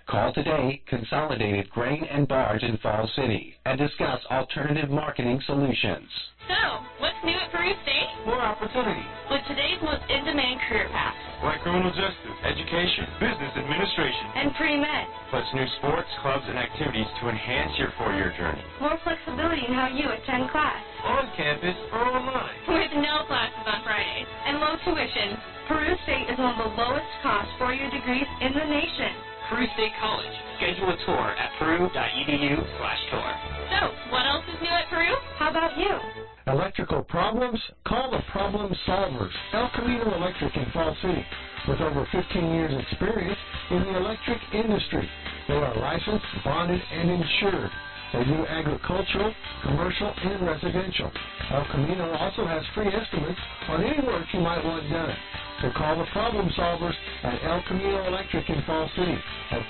Call today, Consolidated Grain and Barge in Falls City, and discuss alternative marketing solutions.
So, what's new at Peru State?
More opportunities.
With today's most in-demand career paths.
Like criminal justice, education, business administration.
And pre-med.
Plus new sports, clubs, and activities to enhance your four-year journey.
More flexibility in how you attend class.
On campus or online.
With no classes on Fridays. And low tuition. Peru State is one of the lowest cost four-year degrees in the nation.
Peru State College. Schedule a tour at peru.edu/tour.
So, what else is new at Peru? How about you?
Electrical problems? Call the Problem Solvers, El Camino Electric in Falls City. With over 15 years experience in the electric industry, they are licensed, bonded, and insured. They do agricultural, commercial, and residential. El Camino also has free estimates on any work you might want done. So call the Problem Solvers at El Camino Electric in Falls City at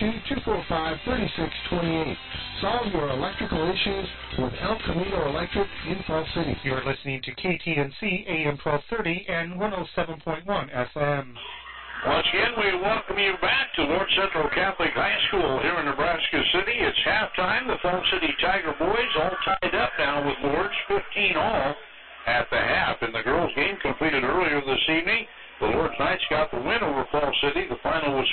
402-245-3628. Solve your electrical issues with El Camino Electric in Falls City.
You're listening to KTNC AM 1230 and 107.1 FM.
Once again, we welcome you back to Lord Central Catholic High School here in Nebraska City. It's halftime. The Falls City Tiger boys all tied up now with Lords, 15 all at the half. In the girls' game completed earlier this evening, the Lords Knights got the win over Falls City. The final was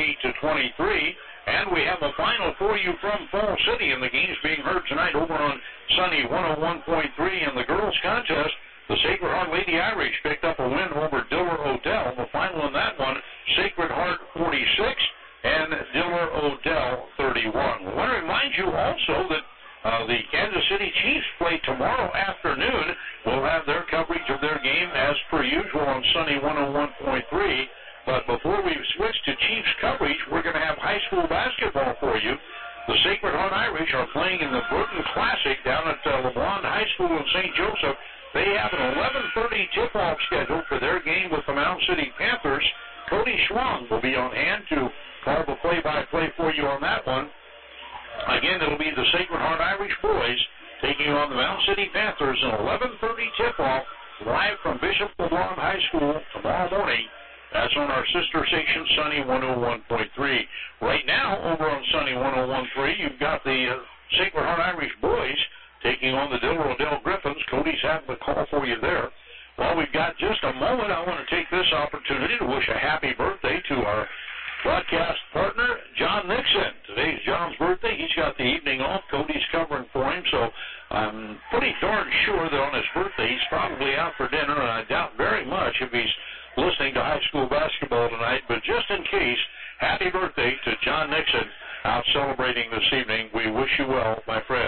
48-23. And we have a final for you from Falls City, and the game's being heard tonight over on Sunny 101.3 in the girls' contest. The Sacred Heart Lady Irish picked up a win over Diller Odell. The final in that one, Sacred Heart 46 and Diller Odell 31. We want to remind you also that the Kansas City Chiefs play tomorrow afternoon. We'll have their coverage of their game as per usual on Sunny 101.3. But before we switch to Chiefs coverage, we're going to have high school basketball for you. The Sacred Heart Irish are playing in the Burton Classic down at LeBron High School in St. Joseph. They have an 11:30 tip-off scheduled for their game with the Mound City Panthers. Cody Schwang will be on hand to call the play-by-play for you on that one. Again, it'll be the Sacred Heart Irish boys taking on the Mound City Panthers, an 11:30 tip-off live from Bishop LeBron High School tomorrow morning. That's on our sister station, Sunny 101.3. Right now, over on Sunny 101.3, you've got the Sacred Heart Irish boys taking on the Diller Odell Griffins. Cody's having the call for you there. Well, we've got just a moment. I want to take this opportunity to wish a happy birthday to our broadcast partner, John Nixon. Today's John's birthday. He's got the evening off. Cody's covering for him, so I'm pretty darn sure that on his birthday he's probably out for dinner, and I doubt very much if he's listening to high school basketball tonight. But just in case, happy birthday to John Nixon out celebrating this evening. We wish you well, my friend.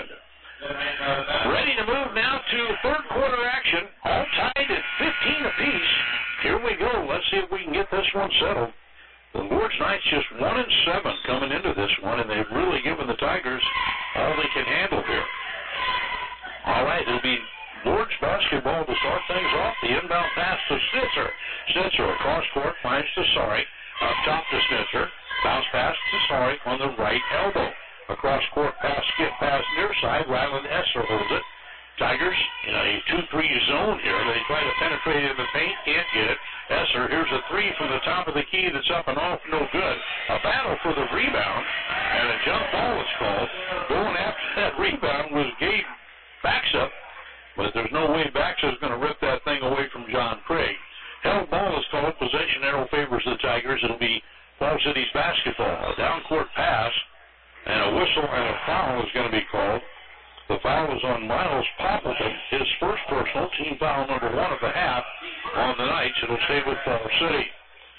Ready to move now to third quarter action. All tied at 15 apiece. Here we go. Let's see if we can get this one settled. The Lords Knights just 1-7 coming into this one, and they've really given the Tigers all they can handle here. All right, it'll be Lords basketball to start things off. The inbound pass to Snitzer. Snitzer across court finds Tesari. Up top to Snitzer. Bounce pass to Tesari on the right elbow. Across court pass, skip pass near side. Ryland Esser holds it. Tigers in a 2-3 zone here. They try to penetrate in the paint, can't get it. Esser, here's a three from the top of the key that's up and off, no good. A battle for the rebound, and a jump ball is called. Going after that rebound was Gabe Baxup, but there's no way Baxup's going to rip that thing away from John Craig. Held ball is called. Possession arrow favors the Tigers. It'll be Falls City's basketball. A down court pass, and a whistle and a foul is going to be called. The foul is on Miles Poppleton, his first personal, team foul number 1 of the half on the Knights. It'll stay with Falls City.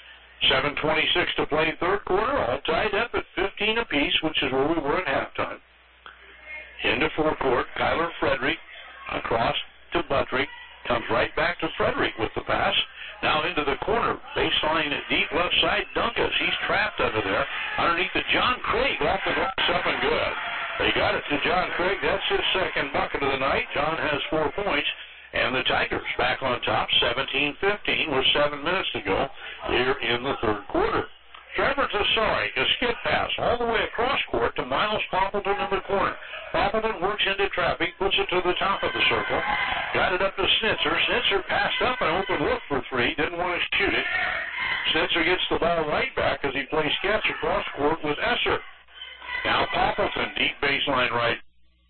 7:26 to play third quarter, all tied up at 15 apiece, which is where we were at halftime. Into forecourt, Kyler Frederick across to Buttrick, comes right back to Frederick with the pass. Now into the corner, baseline deep left side, Dunkas. He's trapped under there. Underneath to John Craig, off the glass, up and good. They got it to John Craig. That's his second bucket of the night. John has 4 points. And the Tigers back on top, 17-15 with 7 minutes to go here in the third quarter. Trevor Tesari, a skip pass all the way across court to Miles Poppleton in the corner. Poppleton works into traffic, puts it to the top of the circle. Got it up to Snitzer. Snitzer passed up an open look for 3. Didn't want to shoot it. Snitzer gets the ball right back as he plays catch across court with Esser. Now Poppleton, deep baseline right.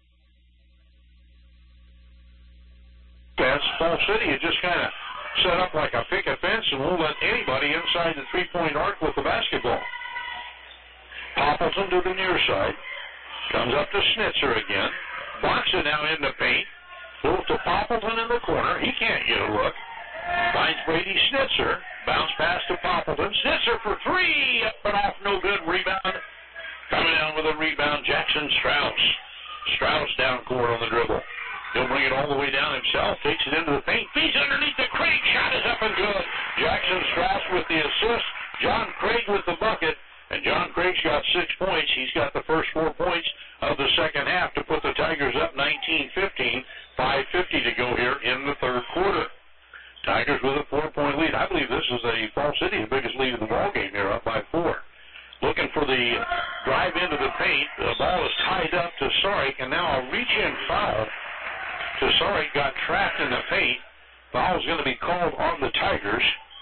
That's Fall City had just kind of set up like a picket fence and won't let anybody inside the three-point arc with the basketball. Poppleton to the near side. Comes up to Snitzer again. Blocks it now in the paint. Goes to Poppleton in the corner. He can't get a look. Finds Brady Snitzer. Bounce pass to Poppleton. Snitzer for three. Up and off. No good. Rebound. Coming down with a rebound. Jackson Strauss. Strauss down court on the dribble. He'll bring it all the way down himself. Takes it into the paint. Feeds underneath the Craig. Shot is up and good. Jackson Strauss with the assist. John Craig with the bucket. And John Craig's got 6 points. He's got the first 4 points of the second half to put the Tigers up 19-15. 5:50 to go here in the third quarter. Tigers with a 4-point lead. I believe this is a Fall City, the biggest lead of the ball game here, up by 4. Looking for the drive into the paint. The ball is tied up to Sarek, and now a reach-in foul. Sarek got trapped in the paint. Foul is going to be called on the Tigers.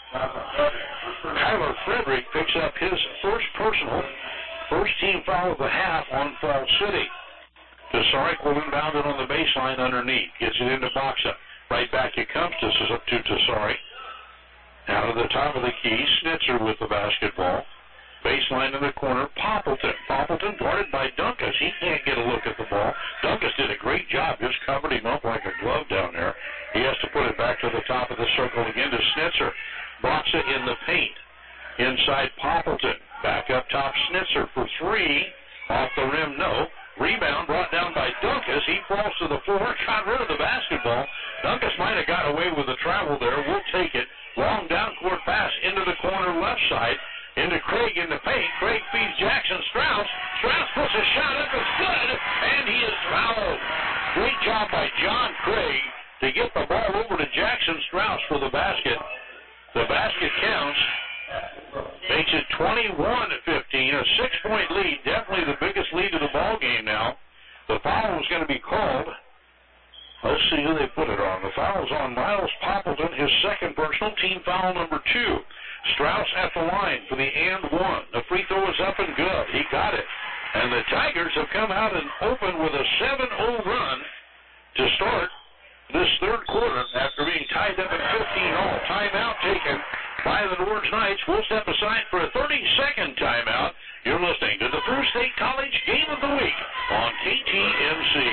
Kyler Frederick picks up his first personal, first team foul of the half on Fall City. Sarek will inbound it on the baseline underneath. Gets it into Boxa. Right back it comes. This is up to Sarek. Out of the top of the key, Snitzer with the basketball. Baseline in the corner, Poppleton. Poppleton guarded by Dunkus. He can't get a look at the ball. Dunkus did a great job. Just covered him up like a glove down there. He has to put it back to the top of the circle again to Snitzer. Blocks it in the paint. Inside Poppleton. Back up top, Snitzer for three. Off the rim, no. Rebound brought down by Dunkus. He falls to the floor, got rid of the basketball. Dunkus might have got away with the travel there. We'll take it. Long down court pass into the corner left side. Into Craig in the paint. Craig feeds Jackson Strauss. Strauss puts a shot up. It's good. And he is fouled. Great job by John Craig to get the ball over to Jackson Strauss for the basket. The basket counts. Makes it 21-15. A 6-point lead. Definitely the biggest lead of the ball game now. The foul is going to be called. Let's see who they put it on. The foul is on Miles Poppleton, his second personal, team foul number 2. Strauss at the line for the and one. The free throw is up and good. He got it. And the Tigers have come out and opened with a 7-0 run to start this third quarter after being tied up at 15-all. Timeout taken by the Orange Knights. We'll step aside for a 30-second timeout. You're listening to the First State College Game of the Week on KTMC.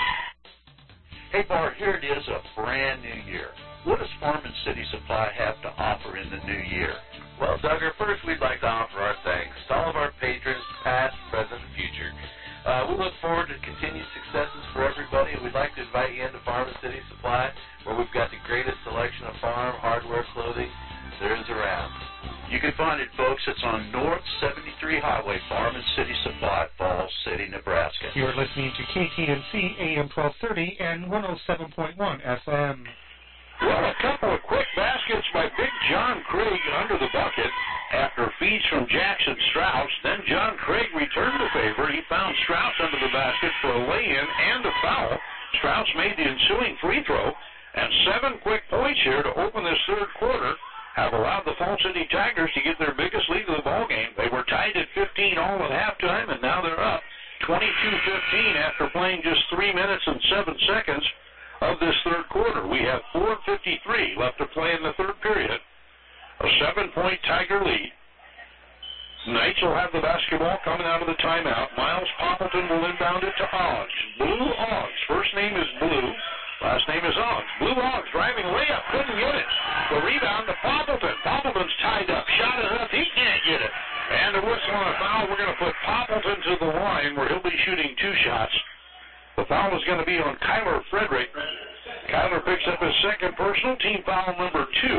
Hey, Bart, here it is, a brand new year. What does Farm and City Supply have to offer in the new year?
Well, Duggar, first we'd like to offer our thanks to all of our patrons, past, present, and future. We look forward to continued successes for everybody, and we'd like to invite you into Farm and City Supply, where we've got the greatest selection of farm, hardware, clothing there is around.
You can find it, folks. It's on North 73 Highway, Farm and City Supply, Falls City, Nebraska.
You're listening to KTNC AM 1230 and 107.1 FM.
Well, a couple of quick baskets by Big John Craig under the bucket after feeds from Jackson Strauss. Then John Craig returned the favor. He found Strauss under the basket for a lay-in and a foul. Strauss made the ensuing free throw. And 7 quick points here to open this third quarter have allowed the Fall City Tigers to get their biggest lead of the ball game. They were tied at 15-all at halftime, and now they're up 22-15 after playing just 3 minutes and 7 seconds of this third quarter. We have 4:53 left to play in the third period. A 7-point Tiger lead. Knights will have the basketball coming out of the timeout. Miles Poppleton will inbound it to Oggs. Blue Oggs. First name is Blue. Last name is Oggs. Blue Oggs driving layup. Couldn't get it. The rebound to Poppleton. Poppleton's tied up. Shot is up. He can't get it. And a whistle on a foul. We're going to put Poppleton to the line where he'll be shooting 2 shots. The foul is going to be on Kyler Frederick. Kyler picks up his second personal, team foul number 2.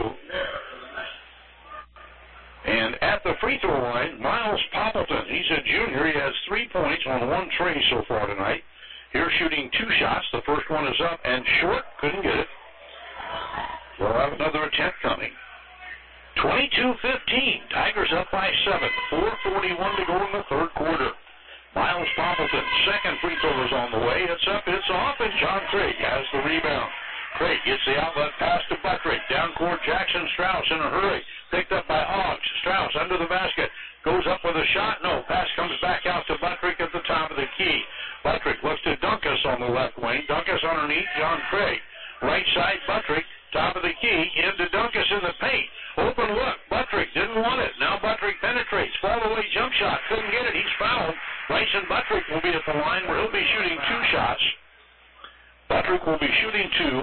And at the free throw line, Miles Poppleton. He's a junior. He has 3 points on 1 tray so far tonight. Here shooting 2 shots. The first one is up and short. Couldn't get it. We'll have another attempt coming. 22-15. Tigers up by 7. 4:41 to go in the third quarter. Miles Poppleton, second free throw is on the way. It's up, it's off, and John Craig has the rebound. Craig gets the outlet pass to Buttrick. Down court, Jackson Strauss in a hurry. Picked up by Oggs. Strauss under the basket. Goes up with a shot. No. Pass comes back out to Buttrick at the top of the key. Buttrick looks to Dunkus on the left wing. Dunkus underneath John Craig. Right side, Buttrick. Top of the key. Into Dunkus in the paint. Open look. Buttrick didn't want it. Now Buttrick penetrates. Fall away jump shot. Couldn't get it. He's fouled. Bryson Buttrick will be at the line where he'll be shooting 2 shots. Buttrick will be shooting 2.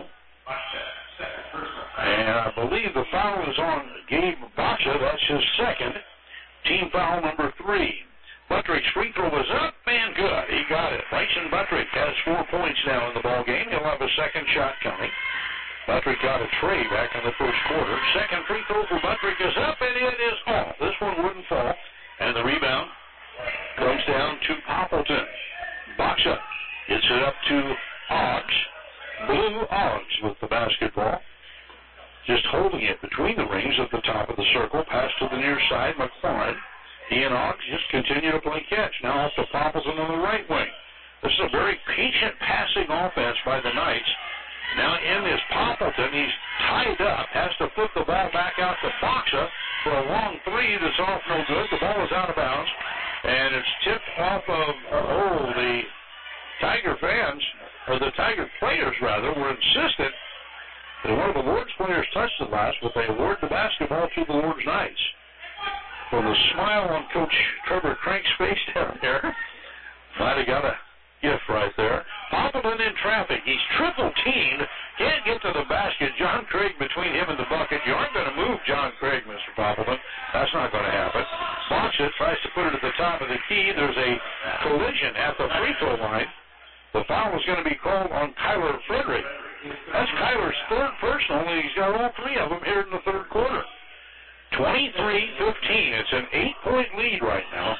And I believe the foul is on Gabe Bacha. That's his second. Team foul number 3. Buttrick's free throw is up and good. He got it. Bryson Buttrick has 4 points now in the ball game. He'll have a second shot coming. Buttrick got a tray back in the first quarter. Second free throw for Buttrick is up, and it is off. This one wouldn't fall. And the rebound comes down to Poppleton. Bacha gets it up to Oggs. Blue Oggs with the basketball. Just holding it between the rings at the top of the circle. Pass to the near side, McLaurin. He and Oggs just continue to play catch. Now off to Poppleton on the right wing. This is a very patient passing offense by the Knights. Now in is Poppleton. He's tied up. Has to flip the ball back out to Bacha for a long three that's off no good. The ball is out of bounds. And it's tipped off of, the Tiger fans, or the Tiger players rather, were insistent that one of the Lord's players touched it last, but they award the basketball to the Lord's Knights. From the smile on Coach Trevor Crank's face down there, might have got a gift right there. Poppleton in traffic. He's triple teamed. Can't get to the basket. John Craig between him and the bucket. You aren't going to move John Craig, Mr. Poppleton. That's not going to happen. Bacha tries to put it at the top of the key. There's a collision at the free throw line. The foul is going to be called on Kyler Frederick. That's Kyler's third personal, and he's got all 3 of them here in the third quarter. 23-15. It's an 8-point lead right now.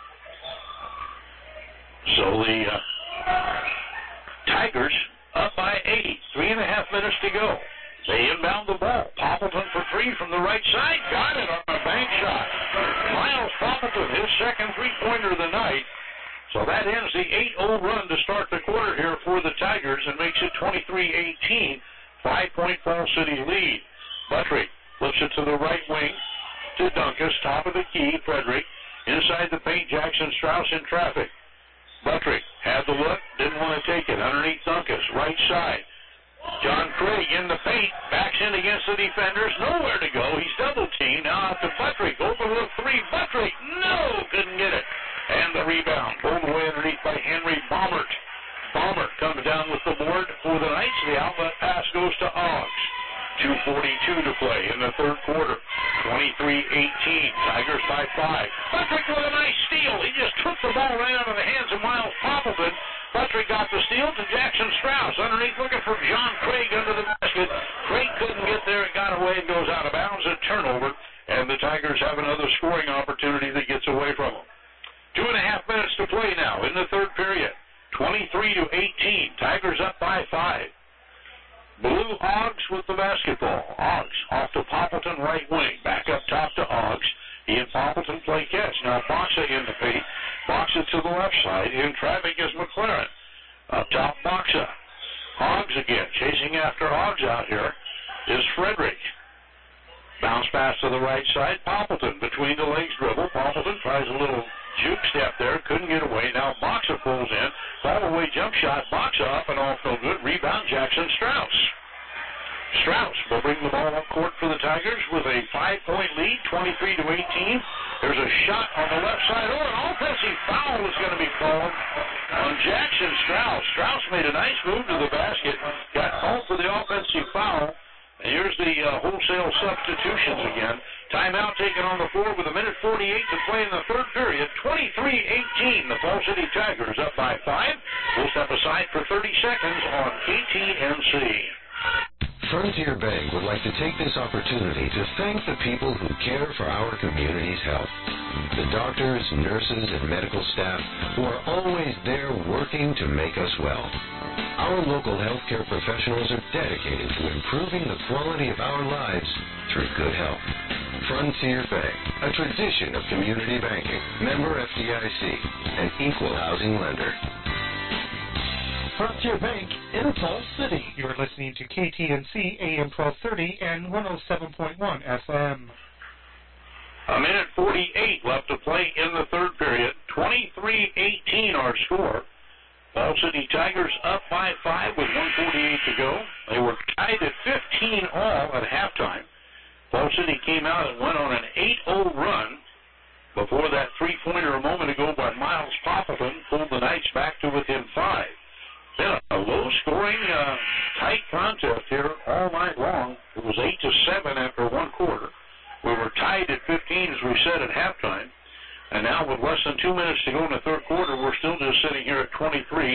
So the Tigers up by 8. 3.5 minutes to go. They inbound the ball. Poppleton for 3 from the right side. Got it on a bank shot. Miles Poppleton, his second three-pointer of the night. So that ends the 8-0 run to start the quarter here for the Tigers and makes it 23-18. 5-point Fall City lead. Buttrick flips it to the right wing to Dunkus. Top of the key, Frederick. Inside the paint, Jackson Strauss in traffic. Buttrick had the look, didn't want to take it. Underneath Dunkus, right side. John Craig in the paint, backs in against the defenders. Nowhere to go. He's double teamed. Now out to Buttrick. Open look 3. Buttrick, no, couldn't get it. And the rebound pulled away underneath by Henry Baumert. Baumert comes down with the board for the Knights. The outlet pass goes to Oggs. 2:42 to play in the third quarter. 23-18. Tigers by 5. Buttrick with a nice steal. He just took the ball right out of the hands of Miles Poppleton. Buttrick got the steal to Jackson Strauss. Underneath looking for John Craig under the basket. Craig couldn't get there. It got away and goes out of bounds. A turnover. And the Tigers have another scoring opportunity that gets away from them. 2.5 minutes to play now in the third period. 23-18. Tigers up by 5. Blue Oggs with the basketball. Oggs off to Poppleton, right wing. Back up top to Oggs. He and Poppleton play catch. Now Bacha in the paint. Bacha to the left side. In traffic is McLaren. Up top, Bacha. Oggs again. Chasing after Oggs out here is Frederick. Bounce pass to the right side. Poppleton between the legs dribble. Poppleton tries a little juke step there. Couldn't get away. Now Bacha pulls in. Fall away jump shot. Bacha up and off no good. Rebound Jackson Strauss. Strauss will bring the ball up court for the Tigers with a 5-point lead, 23-18. There's a shot on the left side. Oh, an offensive foul is going to be called on Jackson Strauss. Strauss made a nice move to the basket. Got called for the offensive foul. And here's the wholesale substitutions again. Timeout taken on the floor with 1:48 to play in the third period. 23-18. The Fall City Tigers up by 5. We'll step aside for 30 seconds on KTNC.
Frontier Bank would like to take this opportunity to thank the people who care for our community's health. The doctors, nurses, and medical staff who are always there working to make us well. Our local healthcare professionals are dedicated to improving the quality of our lives through good health. Frontier Bank, a tradition of community banking, member FDIC, an equal housing lender.
Frontier Bank in Falls City.
You're listening to KTNC AM 1230 and 107.1 FM.
A minute 48 left to play in the third period. 23-18 our score. Falls City Tigers up by 5 with 1:48 to go. They were tied at 15 all at halftime. Falls City came out and went on an 8-0 run before that three-pointer a moment ago by Miles Poppleton pulled the Knights back to within 5. Been a low-scoring, tight contest here all night long. It was 8-7 after one quarter. We were tied at 15, as we said, at halftime. And now with less than 2 minutes to go in the third quarter, we're still just sitting here at 23-18.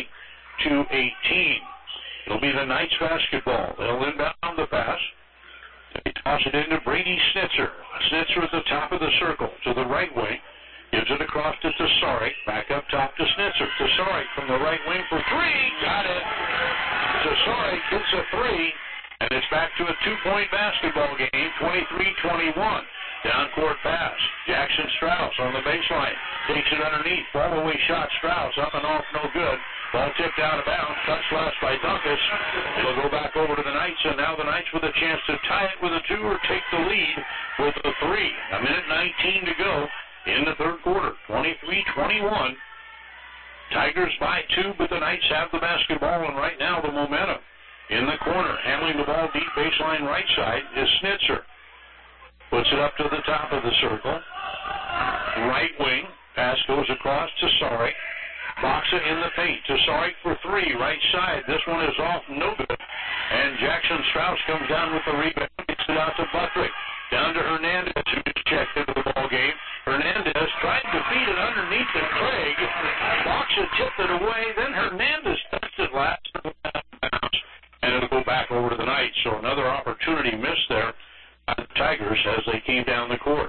It'll be the Knights basketball. They'll inbound the pass. They toss it into Brady Snitzer. Snitzer at the top of the circle to the right wing. Gives it across to Tesarik. Back up top to Snitzer. Tesarik from the right wing for three. Got it. Tesarik gets a three. And it's back to a two-point basketball game, 23-21. Down-court pass. Jackson Strauss on the baseline. Takes it underneath. Fall-away shot. Strauss up and off, no good. Ball tipped out of bounds. Cut slash by Dunkus. It'll go back over to the Knights, and now the Knights with a chance to tie it with a 2 or take the lead with a 3. A minute 19 to go in the third quarter. 23-21. Tigers by 2, but the Knights have the basketball, and right now the momentum. In the corner, handling the ball deep baseline right side is Snitzer. Puts it up to the top of the circle. Right wing. Pass goes across to Tesarik. Boxa in the paint. Tesarik for 3. Right side. This one is off. No good. And Jackson Strauss comes down with the rebound. Gets it out to Buttrick. Down to Hernandez, who just checked into the ball game. Hernandez tried to feed it underneath to Craig. Boxa tipped it away. Then Hernandez touched it last. And it'll go back over to the Knights. So another opportunity missed there by the Tigers as they came down the court.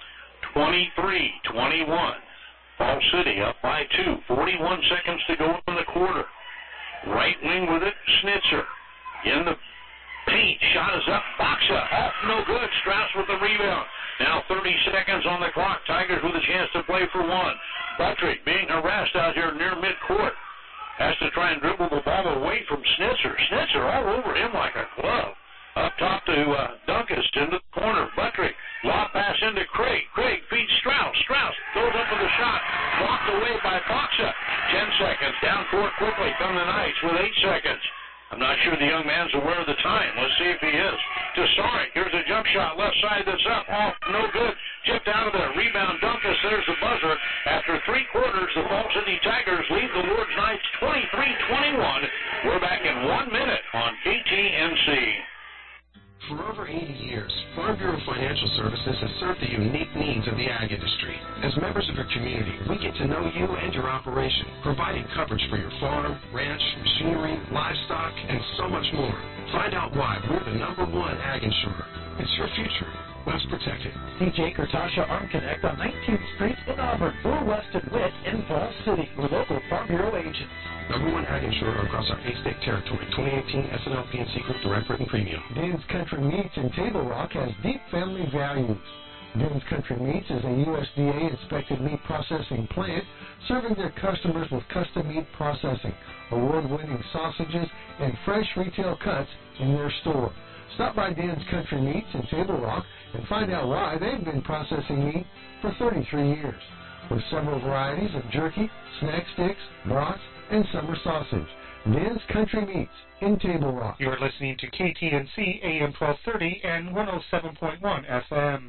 23-21. Falls City up by 2. 41 seconds to go in the quarter. Right wing with it, Snitzer. In the paint, shot is up. Boxa off, no good. Strauss with the rebound. Now 30 seconds on the clock. Tigers with a chance to play for 1. Buttrick being harassed out here near midcourt. Has to try and dribble the ball away from Snitzer. Snitzer all over him like a glove. Up top to Dunkus into the corner. Buttrick. Lob pass into Craig. Craig feeds Strauss. Strauss goes up with a shot. Blocked away by Boxa. 10 seconds. Down court quickly from the Knights with 8 seconds. I'm not sure the young man's aware of the time. Let's see if he is. Tesarik. Here's a jump shot. Left side that's up. Off. No good. Chipped out of there. Rebound Dunkus. There's the buzzer. After 3 quarters, the Falls City Tigers lead the Lourdes Knights 23-21. We're back in 1 minute on KTNC.
For over 80 years, Farm Bureau Financial Services has served the unique needs of the ag industry. As members of your community, we get to know you and your operation, providing coverage for your farm, ranch, machinery, livestock, and so much more. Find out why we're the #1 ag insurer. It's your future. Let's protect it.
See Jake or Tasha Arm Connect on 19th Street in Auburn or Weston Witt in Falls City with local Farm Bureau agents.
#1 ag insurer across our 8-state territory. 2018 S&L P&C Group Direct Written Premium.
Den's Country Meats in Table Rock has deep family values. Den's Country Meats is a USDA-inspected meat processing plant serving their customers with custom meat processing, award-winning sausages, and fresh retail cuts in their store. Stop by Den's Country Meats in Table Rock and find out why they've been processing meat for 33 years. With several varieties of jerky, snack sticks, brats, and summer sausage. Den's Country Meats in Table Rock.
You're listening to KTNC AM 1230 and 107.1 FM.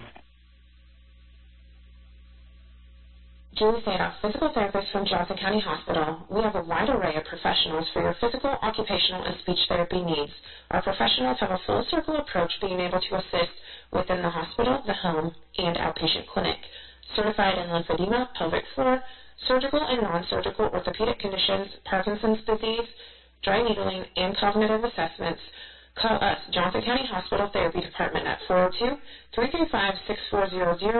Julie Sandoff, physical therapist from Johnson County Hospital. We have a wide array of professionals for your physical, occupational, and speech therapy needs. Our professionals have a full-circle approach, being able to assist within the hospital, the home, and outpatient clinic. Certified in lymphedema, pelvic floor, surgical and non-surgical orthopedic conditions, Parkinson's disease, dry needling, and cognitive assessments. Call us, Johnson County Hospital Therapy Department, at 402-335-6400,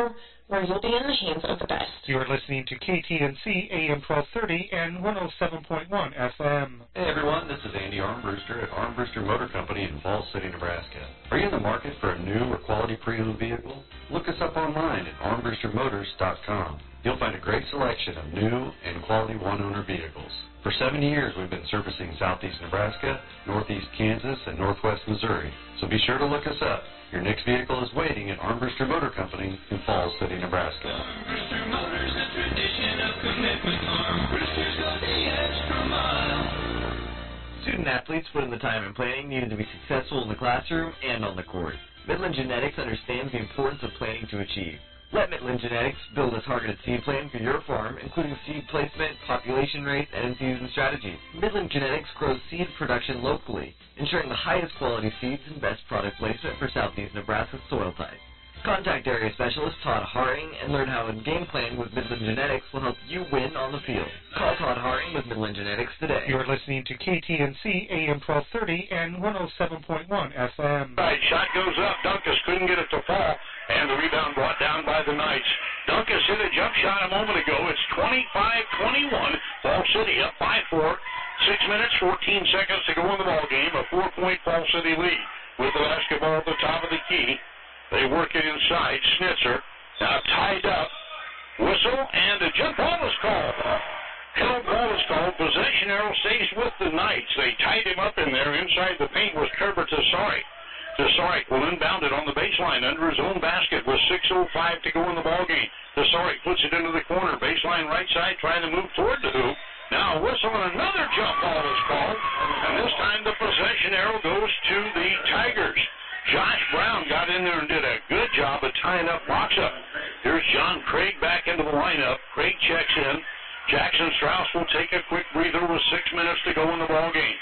where you'll be in the hands of the best.
You're listening to KTNC AM 1230 and 107.1 FM.
Hey everyone, this is Andy Armbruster at Armbruster Motor Company in Falls City, Nebraska. Are you in the market for a new or quality pre-owned vehicle? Look us up online at armbrustermotors.com. You'll find a great selection of new and quality one-owner vehicles. For 70 years, we've been servicing southeast Nebraska, northeast Kansas, and northwest Missouri. So be sure to look us up. Your next vehicle is waiting at Armbruster Motor Company in Falls City, Nebraska.
Armbruster Motors, a tradition of commitment. Armbruster's got the extra mile.
Student athletes put in the time and planning needed to be successful in the classroom and on the court. Midland Genetics understands the importance of planning to achieve. Let Midland Genetics build a targeted seed plan for your farm, including seed placement, population rates, and in-season strategies. Midland Genetics grows seed production locally, ensuring the highest quality seeds and best product placement for southeast Nebraska's soil type. Contact area specialist Todd Haring and learn how a game plan with Midland Genetics will help you win on the field. Call Todd Haring with Midland Genetics today.
You're listening to KTNC AM 1230 and 107.1 FM.
Right, shot goes up. Dunkus couldn't get it to fall, and the rebound brought down by the Knights. Dunkus hit a jump shot a moment ago. It's 25-21. Falls City up 5-4. 6 minutes, 14 seconds to go in the ball game. A 4-point Falls City lead with the basketball at the top of the key. They work it inside. Schnitzer now tied up. Whistle, and a jump ball is called. Held ball is called. Possession arrow stays with the Knights. They tied him up in there. Inside the paint was Trevor Tesarik. Tesarik will inbound it on the baseline under his own basket with 6:05 to go in the ballgame. Tesarik puts it into the corner. Baseline right side trying to move toward the hoop. Now a whistle and another jump ball is called. And this time the possession arrow goes to the Tigers. Josh Brown got in there and did a good job of tying up Boxa. Here's John Craig back into the lineup. Craig checks in. Jackson Strauss will take a quick breather with 6 minutes to go in the ballgame.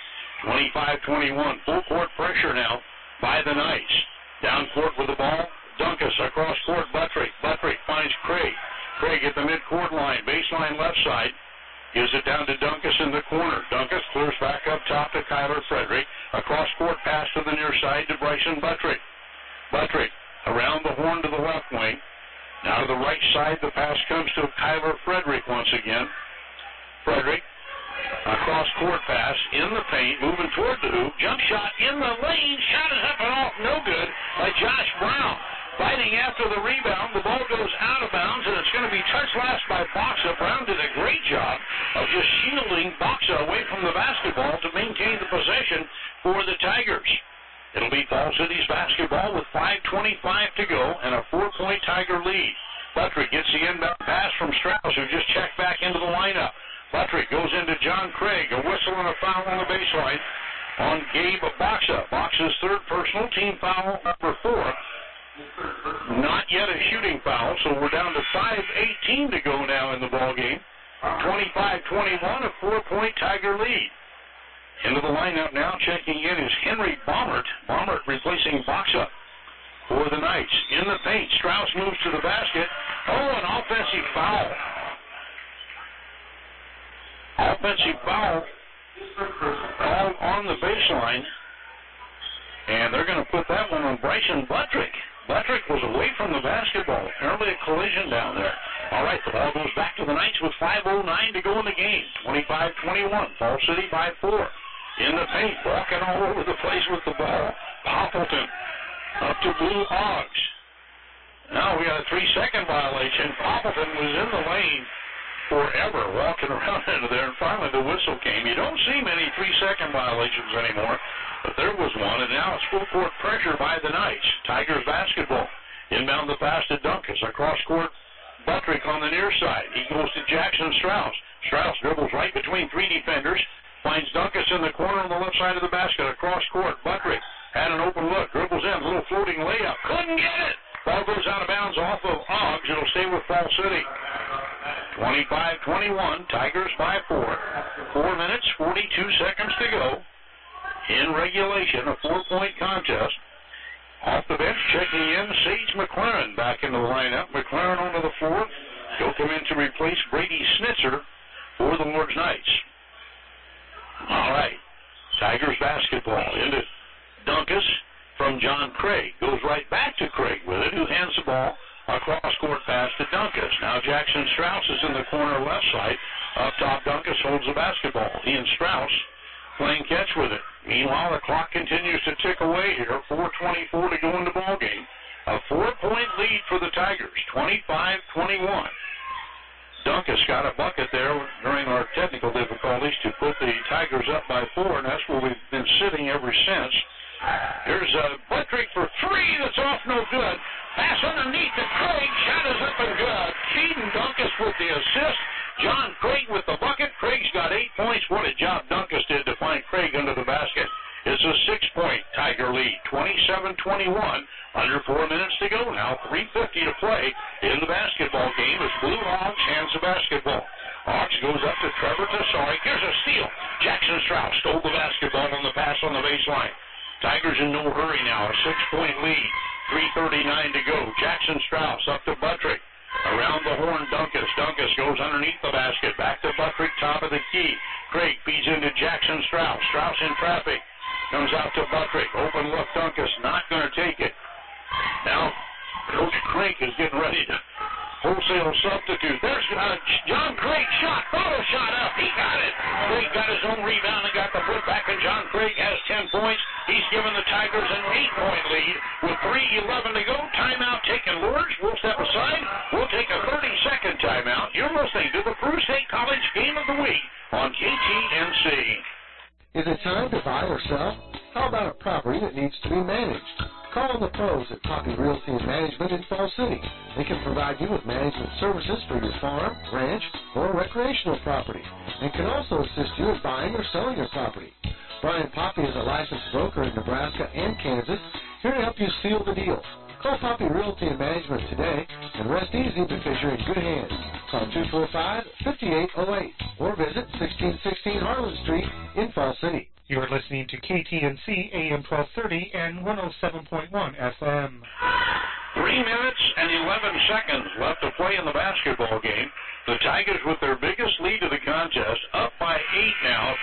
25-21. Full court pressure now by the Knights. Down court with the ball. Dunkus across court. Buttrick. Buttrick finds Craig. Craig at the midcourt line. Baseline left side. Gives it down to Dunkus in the corner. Dunkus clears back up top to Kyler Frederick. Across court pass to the near side to Bryson Buttrick. Buttrick around the horn to the left wing. Now to the right side, the pass comes to Kyler Frederick once again. Frederick, across court pass in the paint, moving toward the hoop. Jump shot in the lane. Shot is up and off. No good by Josh Brown. Fighting after the rebound, the ball goes out of bounds, and it's going to be touched last by Boxa. Brown did a great job of just shielding Boxa away from the basketball to maintain the possession for the Tigers. It'll be Falls City's basketball with 5:25 to go and a 4-point Tiger lead. Buttrick gets the inbound pass from Strauss, who just checked back into the lineup. Buttrick goes into John Craig. A whistle and a foul on the baseline on Gabe Boxa. Boxa's third personal, team foul number 4. Not yet a shooting foul, so we're down to 5:18 to go now in the ball game. 25-21, a 4-point Tiger lead. Into the lineup now, checking in is Henry Baumert. Baumert replacing Boxa for the Knights. In the paint, Strauss moves to the basket. Oh, an offensive foul. Offensive foul called on the baseline. And they're going to put that one on Bryson Buttrick. Buttrick was away from the basketball. Apparently a collision down there. All right, the ball goes back to the Knights with 5:09 to go in the game. 25-21. Falls City by 4. In the paint, walking all over the place with the ball. Poppleton up to Blue Hogs. Now we got a 3-second violation. Poppleton was in the lane forever, walking around into there, and finally the whistle came. You don't see many 3-second violations anymore, but there was one, and now it's full court pressure by the Knights. Tigers basketball. Inbound the pass to Dunkus. Across court, Buttrick on the near side. He goes to Jackson Strauss. Strauss dribbles right between 3 defenders. Finds Dunkus in the corner on the left side of the basket. Across court, Buttrick had an open look. Dribbles in. Little floating layup. Couldn't get it. Ball goes out of bounds off of Oggs. It'll stay with Falls City. 25-21. Tigers by 4. 4 minutes, 42 seconds to go. In regulation, a 4-point contest. Off the bench, checking in, Sage McLaren back into the lineup. McLaren onto the floor. He'll come in to replace Brady Schnitzer for the Lord's Knights. All right. Tigers basketball into Dunkus from John Craig. Goes right back to Craig with it, who hands the ball A cross-court pass to Dunkus. Now Jackson Strauss is in the corner left side. Up top, Dunkus holds the basketball. He and Strauss playing catch with it. Meanwhile, the clock continues to tick away here. 4:24 to go in the ball game. A 4-point lead for the Tigers, 25-21. Dunkus got a bucket there during our technical difficulties to put the Tigers up by 4, and that's where we've been sitting ever since. Here's Buttrick for 3. That's off, no good. Pass underneath to Craig. Shot is up and good. Keaton Dunkus with the assist. John Craig with the bucket. Craig's got 8 points. What a job Dunkus did to find Craig under the basket. It's a 6-point Tiger lead, 27-21. Under 4 minutes to go now. 3:50 to play in the basketball game as Blue Hogs hands the basketball. Hogs goes up to Trevor Tessari. Here's a steal. Jackson Strauss stole the basketball on the pass on the baseline. Tigers in no hurry now. A 6-point lead. 3:39 to go. Jackson Strauss up to Buttrick. Around the horn, Dunkus. Dunkus goes underneath the basket. Back to Buttrick, top of the key. Craig feeds into Jackson Strauss. Strauss in traffic. Comes out to Buttrick. Open look, Dunkus. Not going to take it. Now, Coach Crank is getting ready to wholesale substitute. There's John Craig shot. Photo shot up. He got it. Craig got his own rebound and got the putback, and John Craig has 10 points. He's given the Tigers an 8-point lead with 3:11 to go. Timeout taken. Lords, we'll step aside. We'll take a 30-second timeout. You're listening to the Peru State College Game of the Week on KTNC.
Is it time to buy or sell? How about a property that needs to be managed? Call on the pros at Poppy Realty and Management in Falls City. They can provide you with management services for your farm, ranch, or recreational property, and can also assist you in buying or selling your property. Brian Poppy is a licensed broker in Nebraska and Kansas, here to help you seal the deal. Call Poppy Realty and Management today and rest easy because you're in good hands. Call 245-5808 or visit 1616 Harlan Street in Falls City.
You're listening to KTNC AM 1230 and 107.1 FM.
3 minutes and 11 seconds left to play in the basketball game. The Tigers with their biggest lead of the contest, up by 8 now,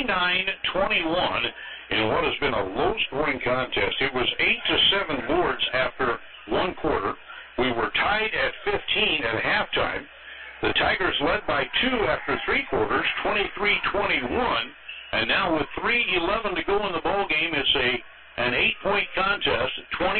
29-21 in what has been a low-scoring contest. It was 8-7 Lords after one quarter. We were tied at 15 at halftime. The Tigers led by 2 after 3 quarters, 23-21. And now with 3:11 to go in the ball game, it's an 8-point contest,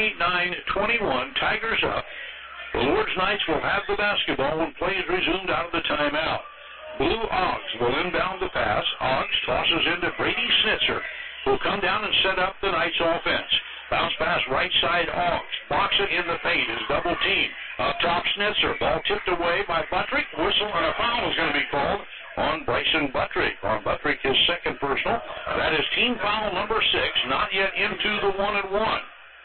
29-21. Tigers up. The Lords Knights will have the basketball when play is resumed out of the timeout. Blue Oggs will inbound the pass. Oggs tosses into Brady Snitzer, who'll come down and set up the Knights offense. Bounce pass right side Oggs. Box it in the paint is double team. Up top Snitzer. Ball tipped away by Buttrick. Whistle and a foul is going to be called on Bryson Buttrick. On Buttrick, his second personal. That is team foul number 6, not yet into the 1-and-1.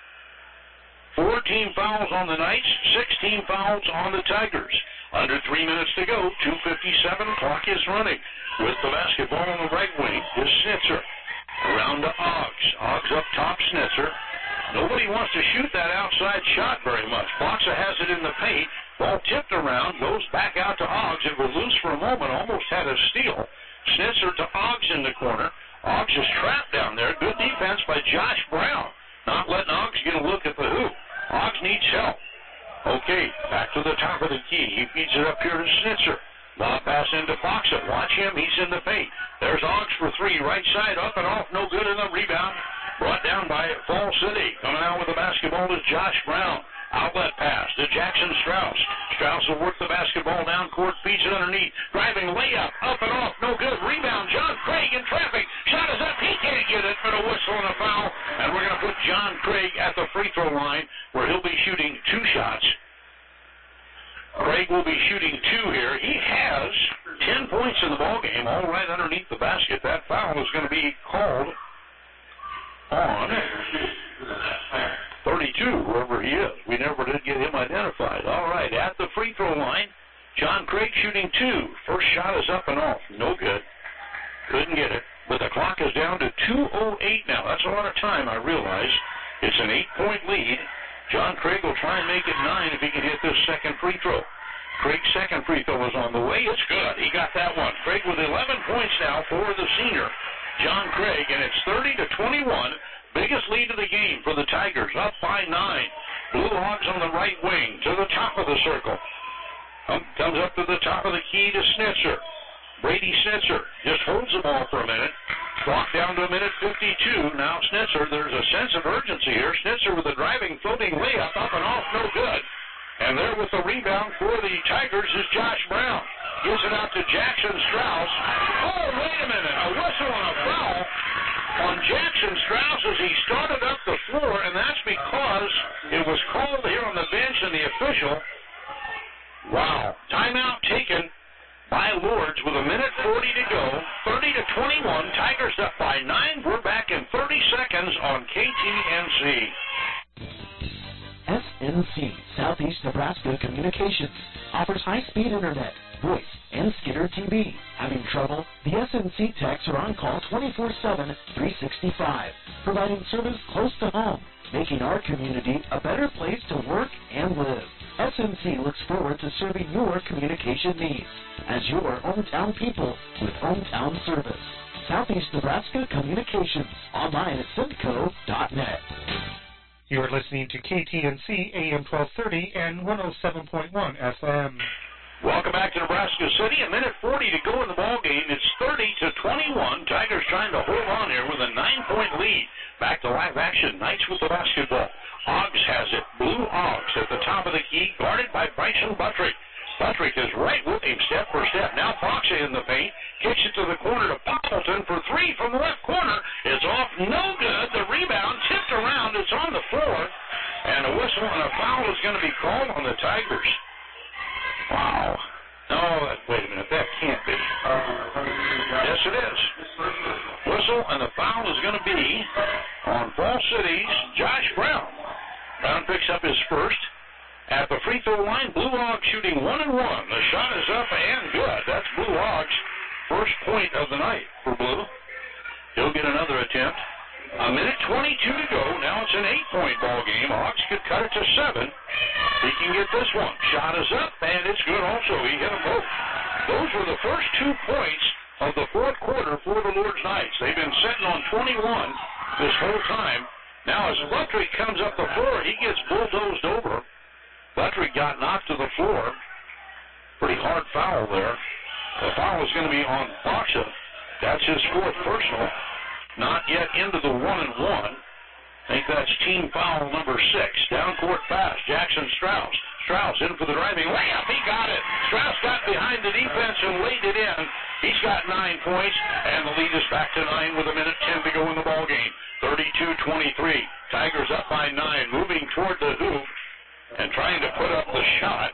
4 team fouls on the Knights, 6 team fouls on the Tigers. Under 3 minutes to go, 2:57, clock is running. With the basketball on the right wing is Snitzer. Around to Oggs. Oggs up top, Snitzer. Nobody wants to shoot that outside shot very much. Boxa has it in the paint. Ball tipped around, goes back out to Oggs. It was loose for a moment, almost had a steal. Snitzer to Oggs in the corner. Oggs is trapped down there. Good defense by Josh Brown. Not letting Oggs get a look at the hoop. Oggs needs help. Okay, back to the top of the key. He feeds it up here to Snitzer. Lob pass into Boxa. Watch him. He's in the paint. There's Oggs for 3. Right side, up and off. No good in the rebound. Brought down by Falls City. Coming out with the basketball is Josh Brown. Outlet pass to Jackson Strauss. Strauss will work the basketball down court, feeds it underneath. Driving layup, up and off, no good. Rebound, John Craig in traffic. Shot is up, he can't get it for a whistle and a foul. And we're going to put John Craig at the free throw line where he'll be shooting 2 shots. Craig will be shooting 2 here. He has 10 points in the ballgame, all right underneath the basket. That foul is going to be called on 32, whoever he is. We never did get him identified. All right, at the free throw line, John Craig shooting 2. First shot is up and off. No good. Couldn't get it. But the clock is down to 2:08 now. That's a lot of time, I realize. It's an 8-point lead. John Craig will try and make it 9 if he can hit this second free throw. Craig's second free throw is on the way. It's good. He got that one. Craig with 11 points now for the senior, John Craig, and it's 30-21. Biggest lead of the game for the Tigers, up by 9. Blue Hogs on the right wing to the top of the circle. Comes up to the top of the key to Snitzer. Brady Snitzer just holds the ball for a minute. Clock down to a minute 52. Now Snitzer, there's a sense of urgency here. Snitzer with a driving, floating layup up and off, no good. And there with the rebound for the Tigers is Josh Brown. Gives it out to Jackson Strauss. Oh, wait a minute. A whistle and a foul on Jackson Strauss as he started up the floor, and that's because it was called here on the bench and the official. Wow. Timeout taken by Lourdes with a minute 40 to go. 30-21. Tigers up by 9. We're back in 30 seconds on KTNC.
SNC, Southeast Nebraska Communications, offers high-speed internet, voice, and Skitter TV. Having trouble? The SNC techs are on call 24/7, 365, providing service close to home, making our community a better place to work and live. SNC looks forward to serving your communication needs as your hometown people with hometown service. Southeast Nebraska Communications, online at simco.net.
You are listening to KTNC AM 1230 and 107.1 FM.
Welcome back to Nebraska City. A minute 40 to go in the ball game. It's 30-21. Tigers trying to hold on here with a 9-point lead. Back to live action. Knights with the basketball. Hogs has it. Blue Hogs at the top of the key, guarded by Bryson Buttrick. Buttrick is right with him, step for step. Now Fox in the paint. Kicks it to the corner to Poppleton for three from the left corner. It's off, no good. The rebound tipped around. It's on the floor. And a whistle and a foul is going to be called on the Tigers. Wow. No, wait a minute. That can't be. Yes, it is. Whistle and the foul is going to be on Fall City's Josh Brown. Brown picks up his first. At the free throw line, Blue Hogs shooting 1-1. The shot is up and good. That's Blue Hogs' first point of the night for Blue. He'll get another attempt. A minute 22 to go. Now it's an 8-point ball game. Hogs could cut it to 7. He can get this one. Shot is up, and it's good also. He hit them both. Those were the first 2 points of the fourth quarter for the Lourdes Knights. They've been sitting on 21 this whole time. Now as Buttrick comes up the floor, he gets bulldozed over. Buttrick got knocked to the floor. Pretty hard foul there. The foul is going to be on Boxa. That's his fourth personal. Not yet into the 1-1. I think that's team foul number 6. Down court pass. Jackson Strauss. Strauss in for the driving layup. He got it. Strauss got behind the defense and laid it in. He's got 9 points, and the lead is back to 9 with a minute 10 to go in the ball game. 32-23. Tigers up by 9, moving toward the hoop. And trying to put up the shot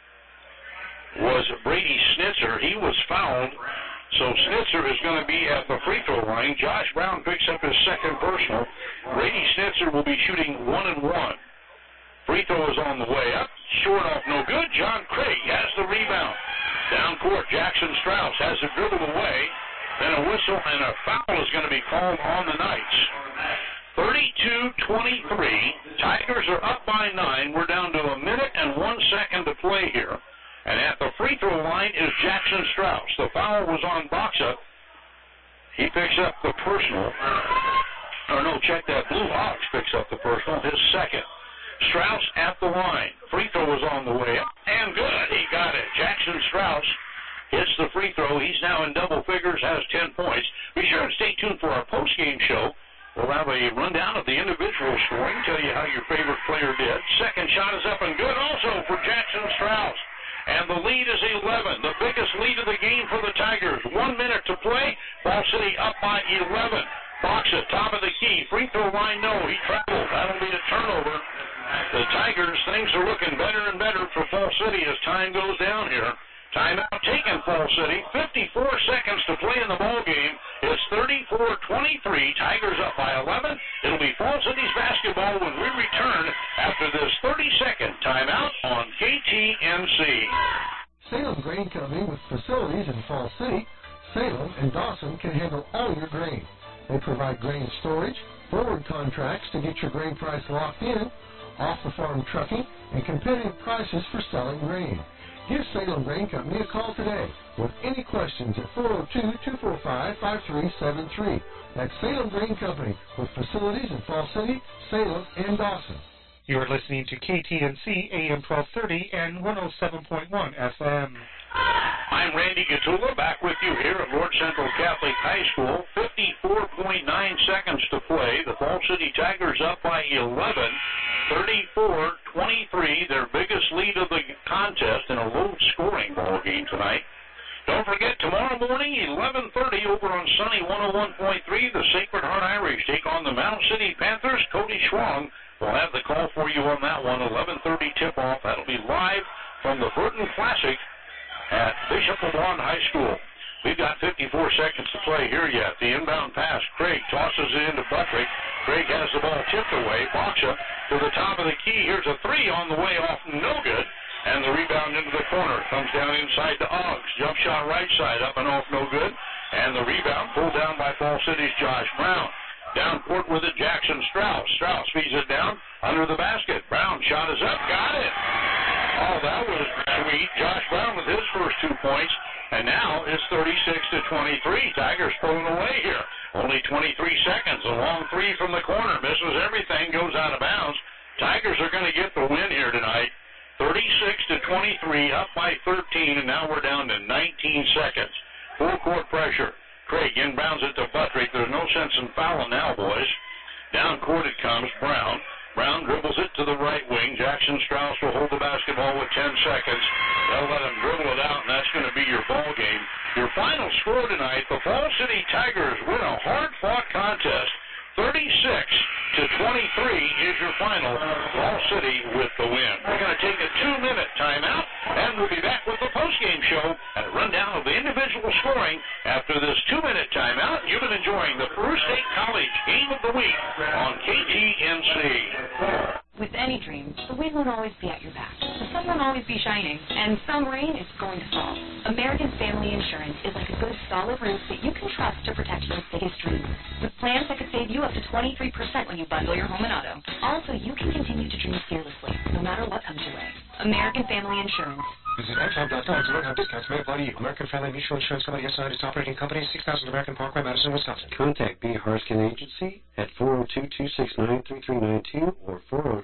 was Brady Snitzer. He was fouled, so Snitzer is going to be at the free throw line. Josh Brown picks up his second personal. Brady Snitzer will be shooting 1-1. Free throw is on the way up. Short off, no good. John Craig has the rebound. Down court, Jackson Strauss has it dribbled away. Then a whistle and a foul is going to be called on the Knights. 32-23. Tigers are up by 9. We're down to a minute and 1 second to play here. And at the free throw line is Jackson Strauss. The foul was on Boxa. He picks up the personal. Or no, check that. Blue Hogs picks up the personal, his second. Strauss at the line. Free throw is on the way up. And good. He got it. Jackson Strauss hits the free throw. He's now in double figures, has 10 points. Be sure and stay tuned for our post-game show. We'll have a rundown of the individual scoring, tell you how your favorite player did. Second shot is up and good also for Jackson Strauss. And the lead is 11, the biggest lead of the game for the Tigers. 1 minute to play. Fall City up by 11. Fox at top of the key. Free throw line, no. He traveled. That'll be a turnover. The Tigers, things are looking better and better for Fall City as time goes down here. Timeout taken, Fall City. 54 seconds to play in the ball game. It's 34-23. Tigers up by 11. It'll be Fall City's basketball when we return after this 30-second timeout on KTNC.
Salem Grain Company with facilities in Fall City, Salem, and Dawson can handle all your grain. They provide grain storage, forward contracts to get your grain price locked in, off-the-farm trucking, and competitive prices for selling grain. Give Salem Grain Company a call today with any questions at 402-245-5373. That's Salem Grain Company with facilities in Fall City, Salem, and Dawson.
You are listening to KTNC AM 1230 and 107.1 FM.
I'm Randy Gatula, back with you here at Lord Central Catholic High School. 54.9 seconds to play. The Falls City Tigers up by 11, 34-23, their biggest lead of the contest in a low-scoring ball game tonight. Don't forget, tomorrow morning, 11:30, over on Sunny 101.3, the Sacred Heart Irish take on the Mound City Panthers. Cody Schwong will have the call for you on that one. 11:30 tip-off. That'll be live from the Burton Classic at Bishop LeBron High School. We've got 54 seconds to play here yet. The inbound pass, Craig tosses it into Buttrick. Craig has the ball tipped away. Boxa to the top of the key. Here's a three on the way off, no good. And the rebound into the corner. Comes down inside to Oggs. Jump shot right side, up and off, no good. And the rebound pulled down by Falls City's Josh Brown. Down court with it, Jackson Strauss. Strauss feeds it down under the basket. Brown shot is up, got it. Oh, that was sweet. Josh Brown with his first 2 points. And now it's 36-23. Tigers pulling away here. Only 23 seconds. A long three from the corner. Misses everything, goes out of bounds. Tigers are going to get the win here tonight. 36-23, up by 13, and now we're down to 19 seconds. Full court pressure. Craig inbounds it to Buttrick. There's no sense in fouling now, boys. Down court it comes. Brown. Brown dribbles it to the right wing. Jackson Strauss will hold the basketball with 10 seconds. They'll let him dribble it out, and that's going to be your ball game. Your final score tonight, the Falls City Tigers win a hard-fought contest. 36-23 is your final. Falls City with the win. We're going to take a 2-minute timeout, and we'll be back with the postgame show and a rundown of the individual scoring after this 2-minute timeout. You've been enjoying the Peru State College Game of the Week on KTNC.
With any dream, the wind won't always be at your back. The sun won't always be shining, and some rain is going to fall. American Family Insurance is like a good solid roof that you can trust to protect your biggest dreams. With plans that could save you up to 23% when you bundle your home and auto. Also, you can continue to dream fearlessly, no matter what comes your way. American Family Insurance.
Visit Amtrak.com to learn how discounts may apply to you. American Family Mutual Insurance Company, SI, its operating company, 6000 American Parkway, Madison, Wisconsin.
Contact B. Harskin Agency at 402-269-3392 or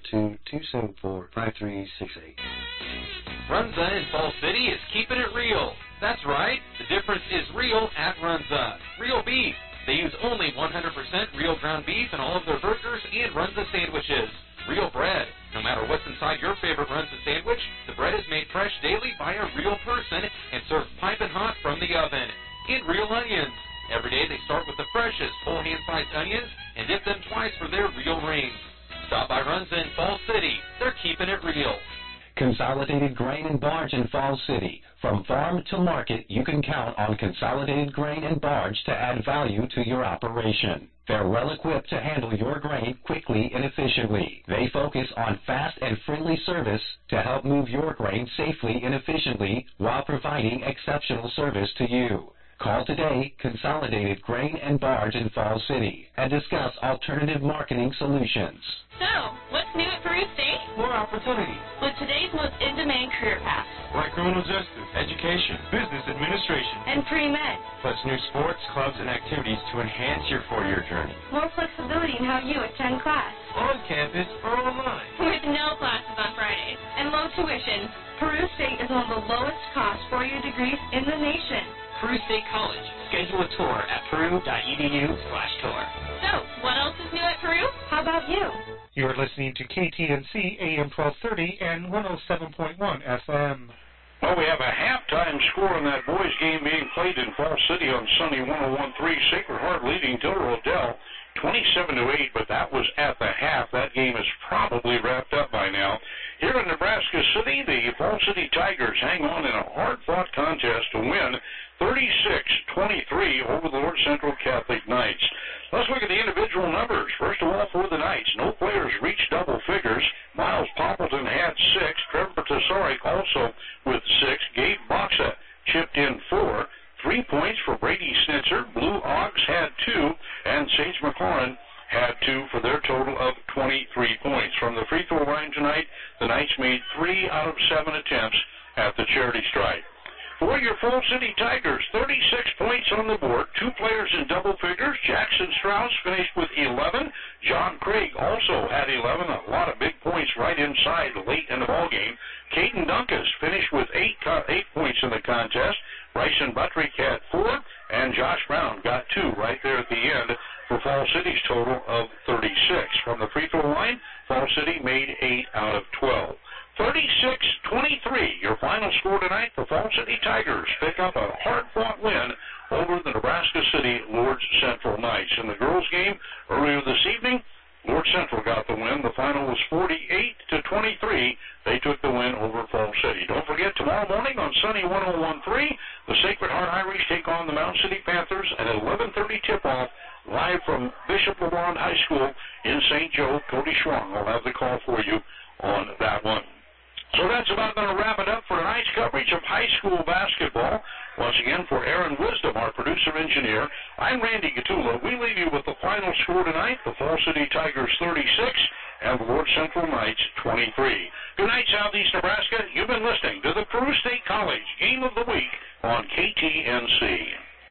402-274-5368.
Runza in Falls City is keeping it real. That's right. The difference is real at Runza. Real beef. They use only 100% real ground beef in all of their burgers and Runza sandwiches. Real bread. No matter what's inside your favorite Runza sandwich, the bread is made fresh daily by a real person and served piping hot from the oven. And real onions. Every day they start with the freshest whole hand-sized onions and dip them twice for their real rings. Stop by Runza in Falls City. They're keeping it real.
Consolidated Grain and Barge in Falls City. From farm to market, you can count on Consolidated Grain and Barge to add value to your operation. They're well equipped to handle your grain quickly and efficiently. They focus on fast and friendly service to help move your grain safely and efficiently while providing exceptional service to you. Call today, Consolidated Grain and Barge in Falls City, and discuss alternative marketing solutions.
So, what's new at Peru State?
More opportunities.
With today's most in-demand career paths.
Like criminal justice, education, business administration,
and pre-med.
Plus new sports, clubs, and activities to enhance your four-year journey.
More flexibility in how you attend class.
On campus or online.
With no classes on Fridays and low tuition, Peru State is one of the lowest cost four-year degrees in the nation.
Peru State College. Schedule a tour at peru.edu/tour.
So, what else is new at Peru? How about you?
You are listening to KTNC AM 1230 and 107.1 FM.
Well, we have a halftime score in that boys game being played in Falls City on Sunny 101.3. Sacred Heart leading Diller Odell 27-8, but that was at the half. That game is probably wrapped up by now. Here in Nebraska City, the Falls City Tigers hang on in a hard-fought contest to win 36-23 over the Lord Central Catholic Knights. Let's look at the individual numbers. First of all, for the Knights, no players reached double figures. Miles Poppleton had 6. Trevor Tesoric also with 6. Gabe Boxa chipped in 4. 3 points for Brady Snitzer. Blue Oggs had 2, and Sage McLaurin had 2 for their total of 23 points. From the free throw line tonight, the Knights made 3 out of 7 attempts at the charity stripe. For your Fall City Tigers, 36 points on the board, 2 players in double figures. Jackson Strauss finished with 11. John Craig also had 11. A lot of big points right inside late in the ballgame. Caden Dunkas finished with 8 points in the contest. Bryson Buttrick had 4, and Josh Brown got 2 right there at the end for Fall City's total of 36. From the free throw line, Fall City made 8 out of 12. 36-23, your final score tonight. The Fall City Tigers pick up a hard-fought win over the Nebraska City Lords Central Knights. In the girls' game earlier this evening, Lord Central got the win. The final was 48-23. They took the win over Fall City. Don't forget, tomorrow morning on Sunny 101.3, the Sacred Heart Irish take on the Mound City Panthers at 11:30 tip-off, live from Bishop LeBron High School in St. Joe. Cody Schwang will have the call for you on that one. So that's about going to wrap it up for tonight's coverage of high school basketball. Once again, for Aaron Wisdom, our producer-engineer, I'm Randy Gattulla. We leave you with the final score tonight, the Fall City Tigers 36 and the Lord Central Knights 23. Good night, Southeast Nebraska. You've been listening to the Peru State College Game of the Week on KTNC.